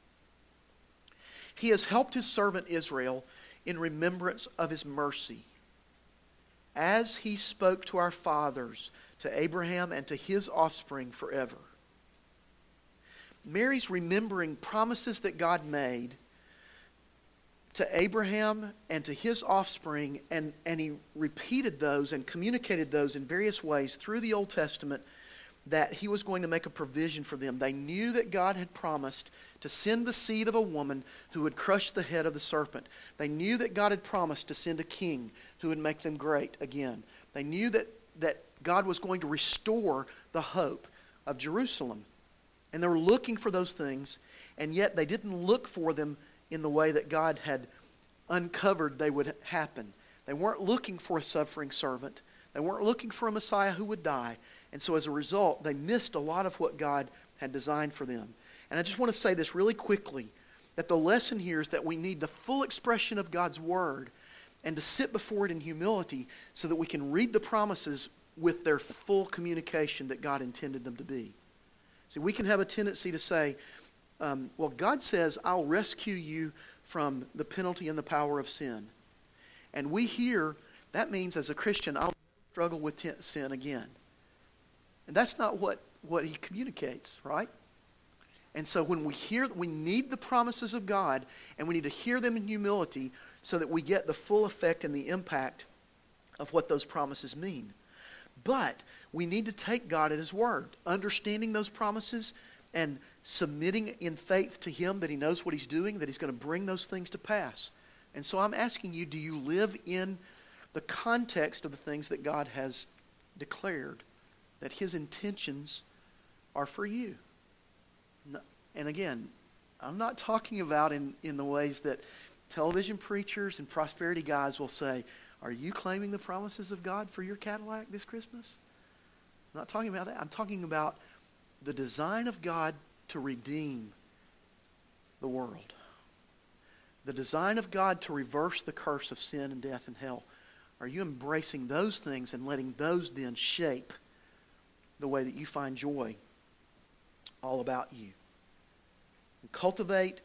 He has helped His servant Israel in remembrance of His mercy, as He spoke to our fathers, to Abraham and to his offspring forever. Mary's remembering promises that God made to Abraham and to his offspring, and, and he repeated those and communicated those in various ways through the Old Testament, that He was going to make a provision for them. They knew that God had promised to send the seed of a woman who would crush the head of the serpent. They knew that God had promised to send a king who would make them great again. They knew that, that God was going to restore the hope of Jerusalem. And they were looking for those things, and yet they didn't look for them in the way that God had uncovered they would happen. They weren't looking for a suffering servant. They weren't looking for a Messiah who would die. And so as a result, they missed a lot of what God had designed for them. And I just want to say this really quickly, that the lesson here is that we need the full expression of God's Word and to sit before it in humility so that we can read the promises with their full communication that God intended them to be. See, we can have a tendency to say, um, well, God says, I'll rescue you from the penalty and the power of sin. And we hear, that means as a Christian, I'll struggle with t- sin again. And that's not what, what he communicates, right? And so when we hear, we need the promises of God, and we need to hear them in humility so that we get the full effect and the impact of what those promises mean. But we need to take God at His word, understanding those promises and submitting in faith to Him that He knows what He's doing, that He's going to bring those things to pass. And so I'm asking you, do you live in the context of the things that God has declared, that His intentions are for you? No, and again, I'm not talking about in, in the ways that television preachers and prosperity guys will say, are you claiming the promises of God for your Cadillac this Christmas? I'm not talking about that. I'm talking about the design of God to redeem the world. The design of God to reverse the curse of sin and death and hell. Are you embracing those things and letting those then shape the way that you find joy all about you? And cultivate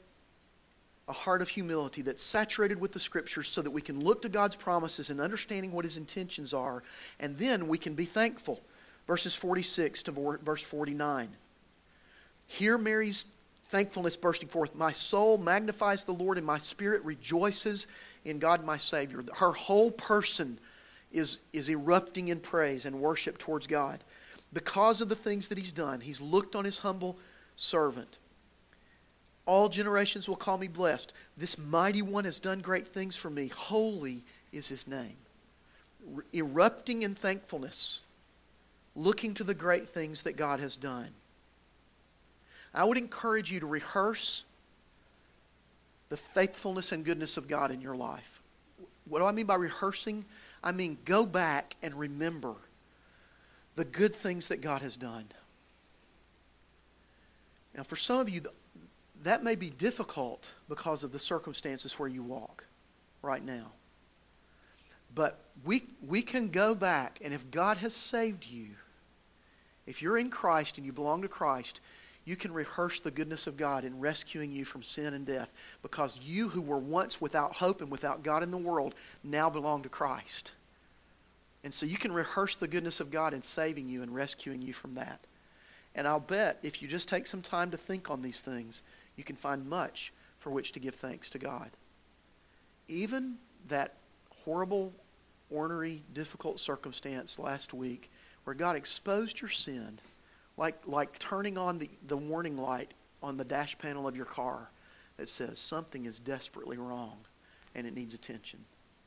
a heart of humility that's saturated with the Scriptures so that we can look to God's promises and understanding what His intentions are, and then we can be thankful. Verses forty-six to verse forty-nine. Hear Mary's thankfulness bursting forth. My soul magnifies the Lord, and my spirit rejoices in God my Savior. Her whole person is, is erupting in praise and worship towards God. Because of the things that He's done, He's looked on His humble servant. All generations will call me blessed. This mighty one has done great things for me. Holy is His name. R- erupting in thankfulness, looking to the great things that God has done. I would encourage you to rehearse the faithfulness and goodness of God in your life. What do I mean by rehearsing? I mean go back and remember the good things that God has done. Now for some of you, that may be difficult because of the circumstances where you walk right now. But we, we can go back, and if God has saved you, if you're in Christ and you belong to Christ, you can rehearse the goodness of God in rescuing you from sin and death, because you who were once without hope and without God in the world now belong to Christ. And so you can rehearse the goodness of God in saving you and rescuing you from that. And I'll bet if you just take some time to think on these things, you can find much for which to give thanks to God. Even that horrible, ornery, difficult circumstance last week where God exposed your sin, like, like turning on the, the warning light on the dash panel of your car that says something is desperately wrong and it needs attention.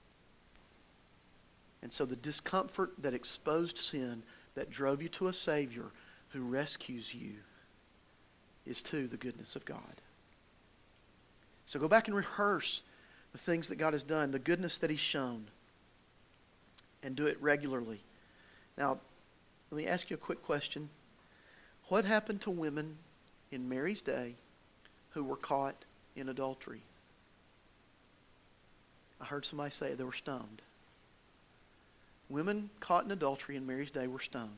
And so the discomfort that exposed sin, that drove you to a Savior who rescues you, is too the goodness of God. So go back and rehearse the things that God has done, the goodness that He's shown, and do it regularly. Now, let me ask you a quick question. What happened to women in Mary's day who were caught in adultery? I heard somebody say they were stoned. Women caught in adultery in Mary's day were stoned.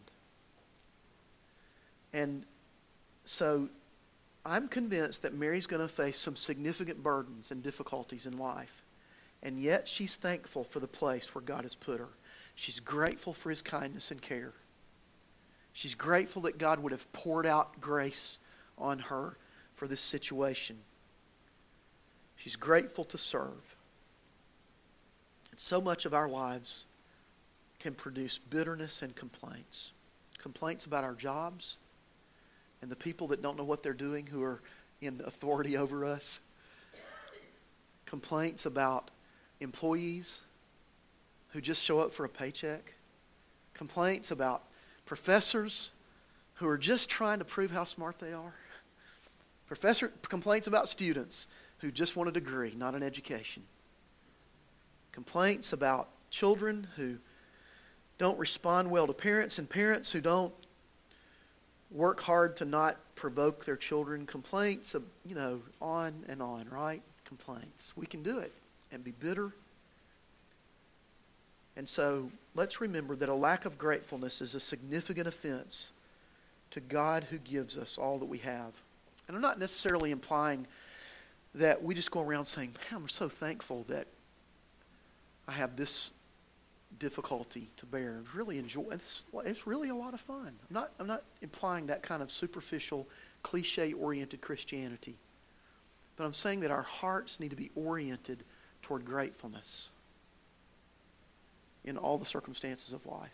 And so I'm convinced that Mary's going to face some significant burdens and difficulties in life. And yet she's thankful for the place where God has put her. She's grateful for His kindness and care. She's grateful that God would have poured out grace on her for this situation. She's grateful to serve. And so much of our lives can produce bitterness and complaints. Complaints about our jobs and the people that don't know what they're doing who are in authority over us. Complaints about employees who just show up for a paycheck. Complaints about professors who are just trying to prove how smart they are. Professor complaints about students who just want a degree, not an education. Complaints about children who don't respond well to parents, and parents who don't work hard to not provoke their children, complaints, of, you know, on and on, right? Complaints. We can do it and be bitter. And so let's remember that a lack of gratefulness is a significant offense to God who gives us all that we have. And I'm not necessarily implying that we just go around saying, man, I'm so thankful that I have this difficulty to bear. Really enjoy it's, it's really a lot of fun. I'm not I'm not implying that kind of superficial, cliche-oriented Christianity. But I'm saying that our hearts need to be oriented toward gratefulness in all the circumstances of life.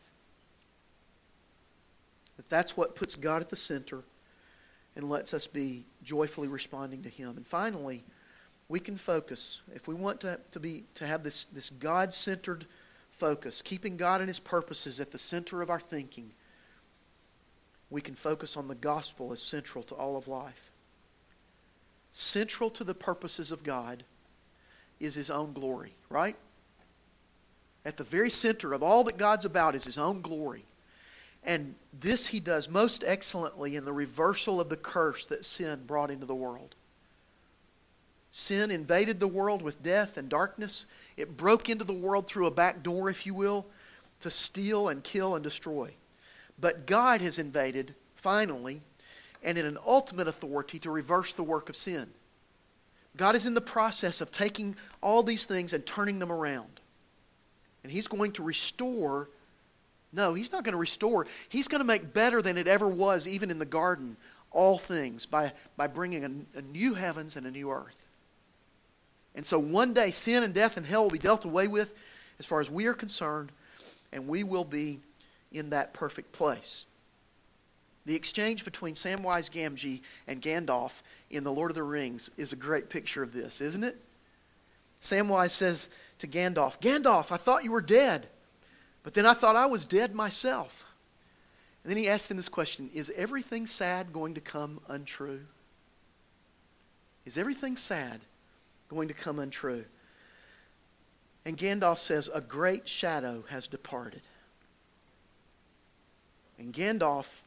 That that's what puts God at the center and lets us be joyfully responding to Him. And finally, we can focus. If we want to, to be to have this, this God-centered focus, keeping God and His purposes at the center of our thinking, we can focus on the gospel as central to all of life. Central to the purposes of God is His own glory, right? At the very center of all that God's about is His own glory. And this He does most excellently in the reversal of the curse that sin brought into the world. Sin invaded the world with death and darkness. It broke into the world through a back door, if you will, to steal and kill and destroy. But God has invaded, finally, and in an ultimate authority to reverse the work of sin. God is in the process of taking all these things and turning them around. And He's going to restore. No, He's not going to restore. He's going to make better than it ever was, even in the garden, all things by, by bringing a, a new heavens and a new earth. And so one day sin and death and hell will be dealt away with as far as we are concerned, and we will be in that perfect place. The exchange between Samwise Gamgee and Gandalf in The Lord of the Rings is a great picture of this, isn't it? Samwise says to Gandalf, Gandalf, I thought you were dead, but then I thought I was dead myself. And then he asked him this question, is everything sad going to come untrue? Is everything sad going to come untrue? And Gandalf says, a great shadow has departed. And Gandalf,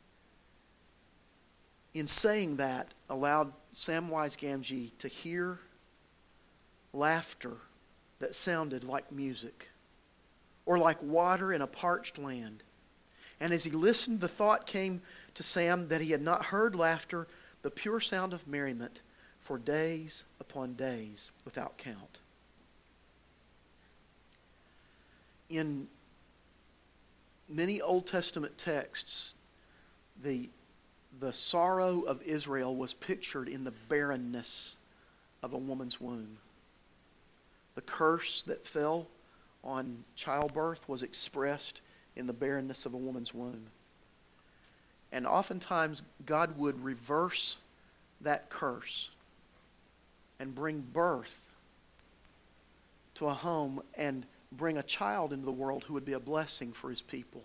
in saying that, allowed Samwise Gamgee to hear laughter that sounded like music, or like water in a parched land. And as he listened, the thought came to Sam that he had not heard laughter, the pure sound of merriment, for days upon days without count. In many Old Testament texts, the, the sorrow of Israel was pictured in the barrenness of a woman's womb. The curse that fell on childbirth was expressed in the barrenness of a woman's womb. And oftentimes God would reverse that curse and bring birth to a home and bring a child into the world who would be a blessing for His people.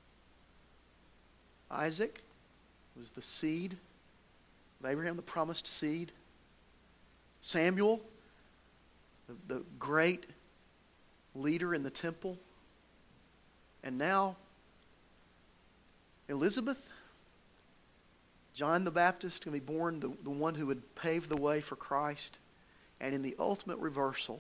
Isaac was the seed of Abraham, the promised seed. Samuel, the, the great leader in the temple. And now, Elizabeth, John the Baptist, going to be born, the, the one who would pave the way for Christ. And in the ultimate reversal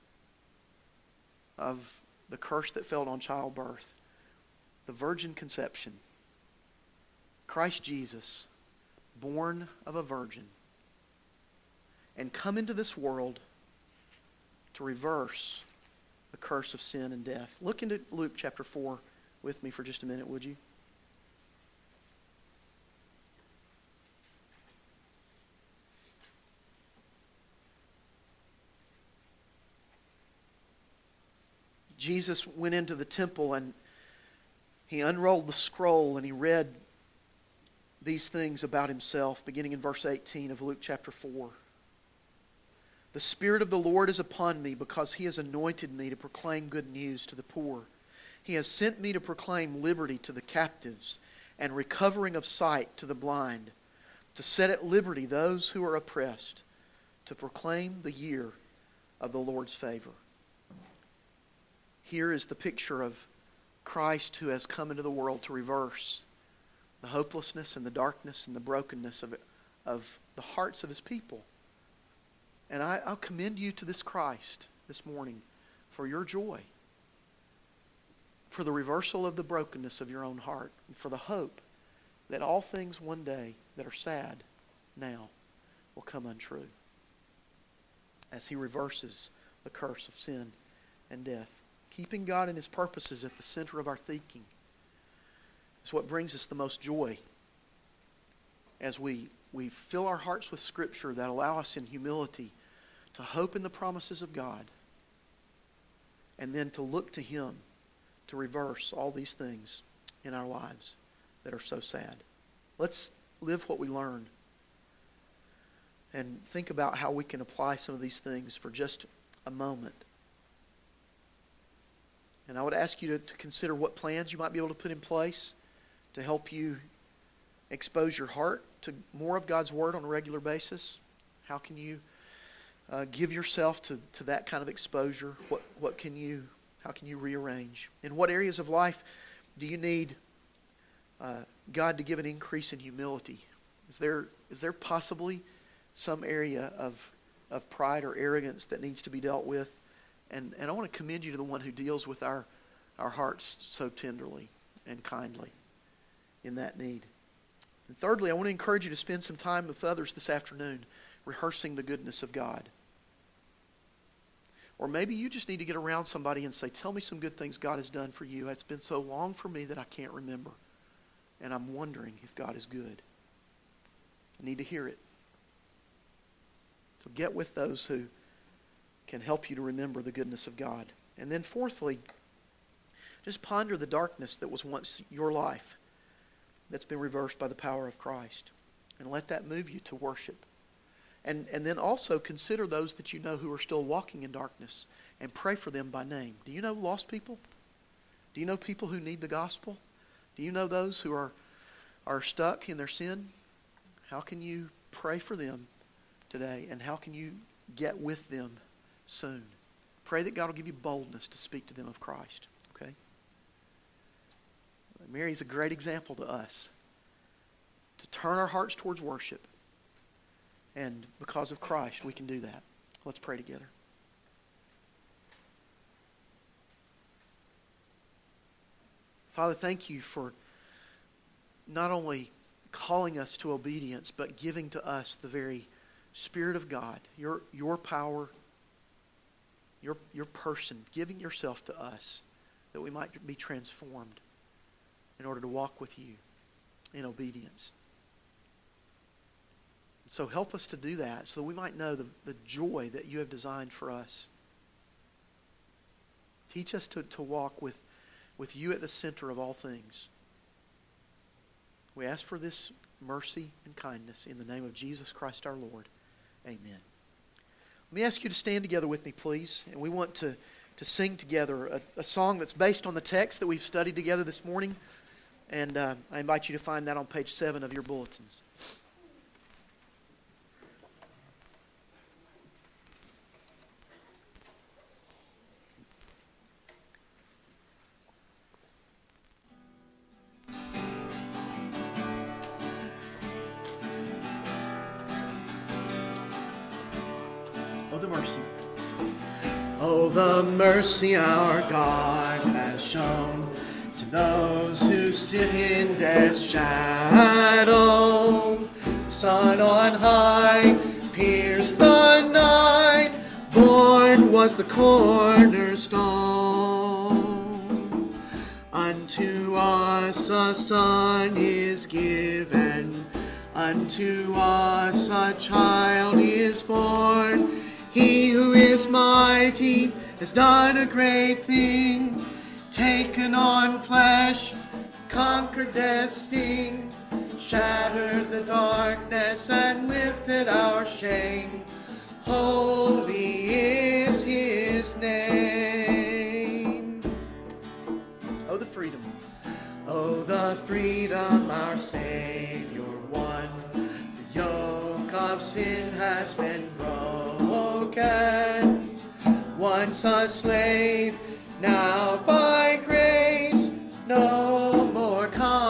of the curse that fell on childbirth, the virgin conception, Christ Jesus, born of a virgin, and come into this world to reverse the curse of sin and death. Look into Luke chapter four with me for just a minute, would you? Jesus went into the temple and He unrolled the scroll and He read these things about Himself, beginning in verse eighteen of Luke chapter four. The Spirit of the Lord is upon me because He has anointed me to proclaim good news to the poor. He has sent me to proclaim liberty to the captives and recovering of sight to the blind, to set at liberty those who are oppressed, to proclaim the year of the Lord's favor. here is the picture of Christ who has come into the world to reverse the hopelessness and the darkness and the brokenness of, of the hearts of His people. And I, I'll commend you to this Christ this morning for your joy, for the reversal of the brokenness of your own heart, and for the hope that all things one day that are sad now will come untrue as He reverses the curse of sin and death. Keeping God and His purposes at the center of our thinking is what brings us the most joy as we, we fill our hearts with Scripture that allow us in humility to hope in the promises of God and then to look to Him to reverse all these things in our lives that are so sad. Let's live what we learn and think about how we can apply some of these things for just a moment. And I would ask you to, to consider what plans you might be able to put in place to help you expose your heart to more of God's Word on a regular basis. How can you uh, give yourself to, to that kind of exposure? What what can you, how can you rearrange? In what areas of life do you need uh, God to give an increase in humility? Is there is there possibly some area of of pride or arrogance that needs to be dealt with? And, and I want to commend you to the one who deals with our, our hearts so tenderly and kindly in that need. And thirdly, I want to encourage you to spend some time with others this afternoon rehearsing the goodness of God. Or maybe you just need to get around somebody and say, tell me some good things God has done for you. It's been so long for me that I can't remember. And I'm wondering if God is good. I need to hear it. So get with those who can help you to remember the goodness of God. And then fourthly, just ponder the darkness that was once your life that's been reversed by the power of Christ. And let that move you to worship. And, and then also consider those that you know who are still walking in darkness and pray for them by name. Do you know lost people? Do you know people who need the gospel? Do you know those who are, are stuck in their sin? How can you pray for them today? And how can you get with them soon? Pray that God will give you boldness to speak to them of Christ. Okay? Mary's a great example to us to turn our hearts towards worship. And because of Christ, we can do that. Let's pray together. Father, thank you for not only calling us to obedience, but giving to us the very Spirit of God, your, your power, your, your person, giving yourself to us that we might be transformed in order to walk with you in obedience. And so help us to do that so that we might know the, the joy that you have designed for us. Teach us to, to walk with, with you at the center of all things. We ask for this mercy and kindness in the name of Jesus Christ our Lord. Amen. Let me ask you to stand together with me, please. And we want to, to sing together a, a song that's based on the text that we've studied together this morning. And uh, I invite you to find that on page seven of your bulletins. Oh, the mercy. Oh, the mercy our God has shown to those who sit in death's shadow. The sun on high pierced the night. Born was the cornerstone. Unto us a son is given. Unto us a child is born. He who is mighty has done a great thing, taken on flesh, conquered death's sting, shattered the darkness and lifted our shame. Holy is his name. Oh, the freedom. Oh, the freedom our Savior won. The yoke of sin has been broken. Once a slave, Now by grace, no more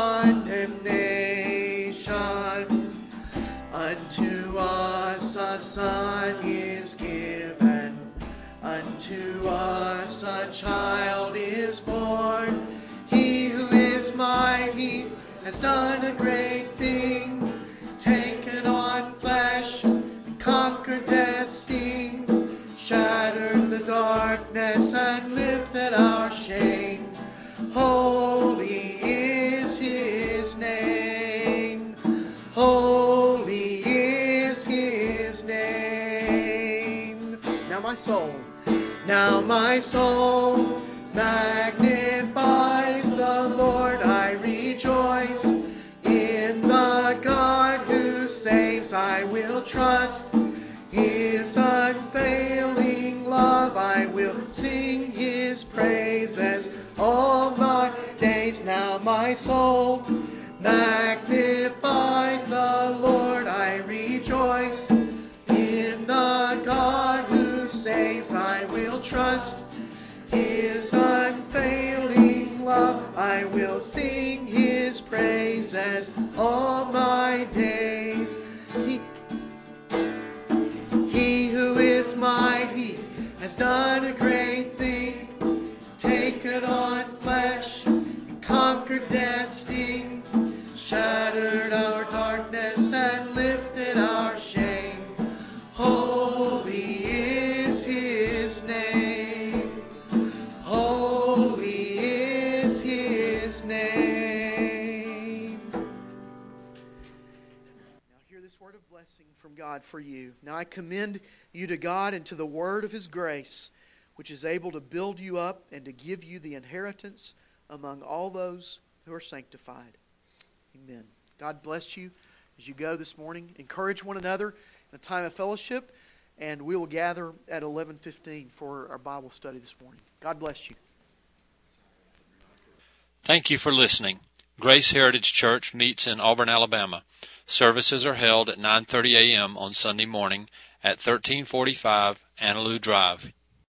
condemnation. Unto us a Son is given, unto us a child is born. He who is mighty has done a great thing, taken on flesh and conquered death's sting, shattered the darkness and lifted our shame. Holy is his name. Holy is his name. Now my soul, now my soul magnifies the Lord. I rejoice in the God who saves. I will trust his unfailing love. I will sing his praises all my days. Now my soul magnifies the Lord. I rejoice in the God who saves. I will trust his unfailing love. I will sing his praises all my days. He, he who is mighty has done a great thing, taken on flesh and conquered death's sting, shattered our darkness and lifted our shame. Holy is his name. Holy is his name. Now hear this word of blessing from God for you. Now I commend you to God and to the word of his grace, which is able to build you up and to give you the inheritance among all those who are sanctified. Amen. God bless you as you go this morning. Encourage one another in a time of fellowship, and we will gather at eleven fifteen for our Bible study this morning. God bless you. Thank you for listening. Grace Heritage Church meets in Auburn, Alabama. Services are held at nine thirty a.m. on Sunday morning at thirteen forty-five Annaloo Drive.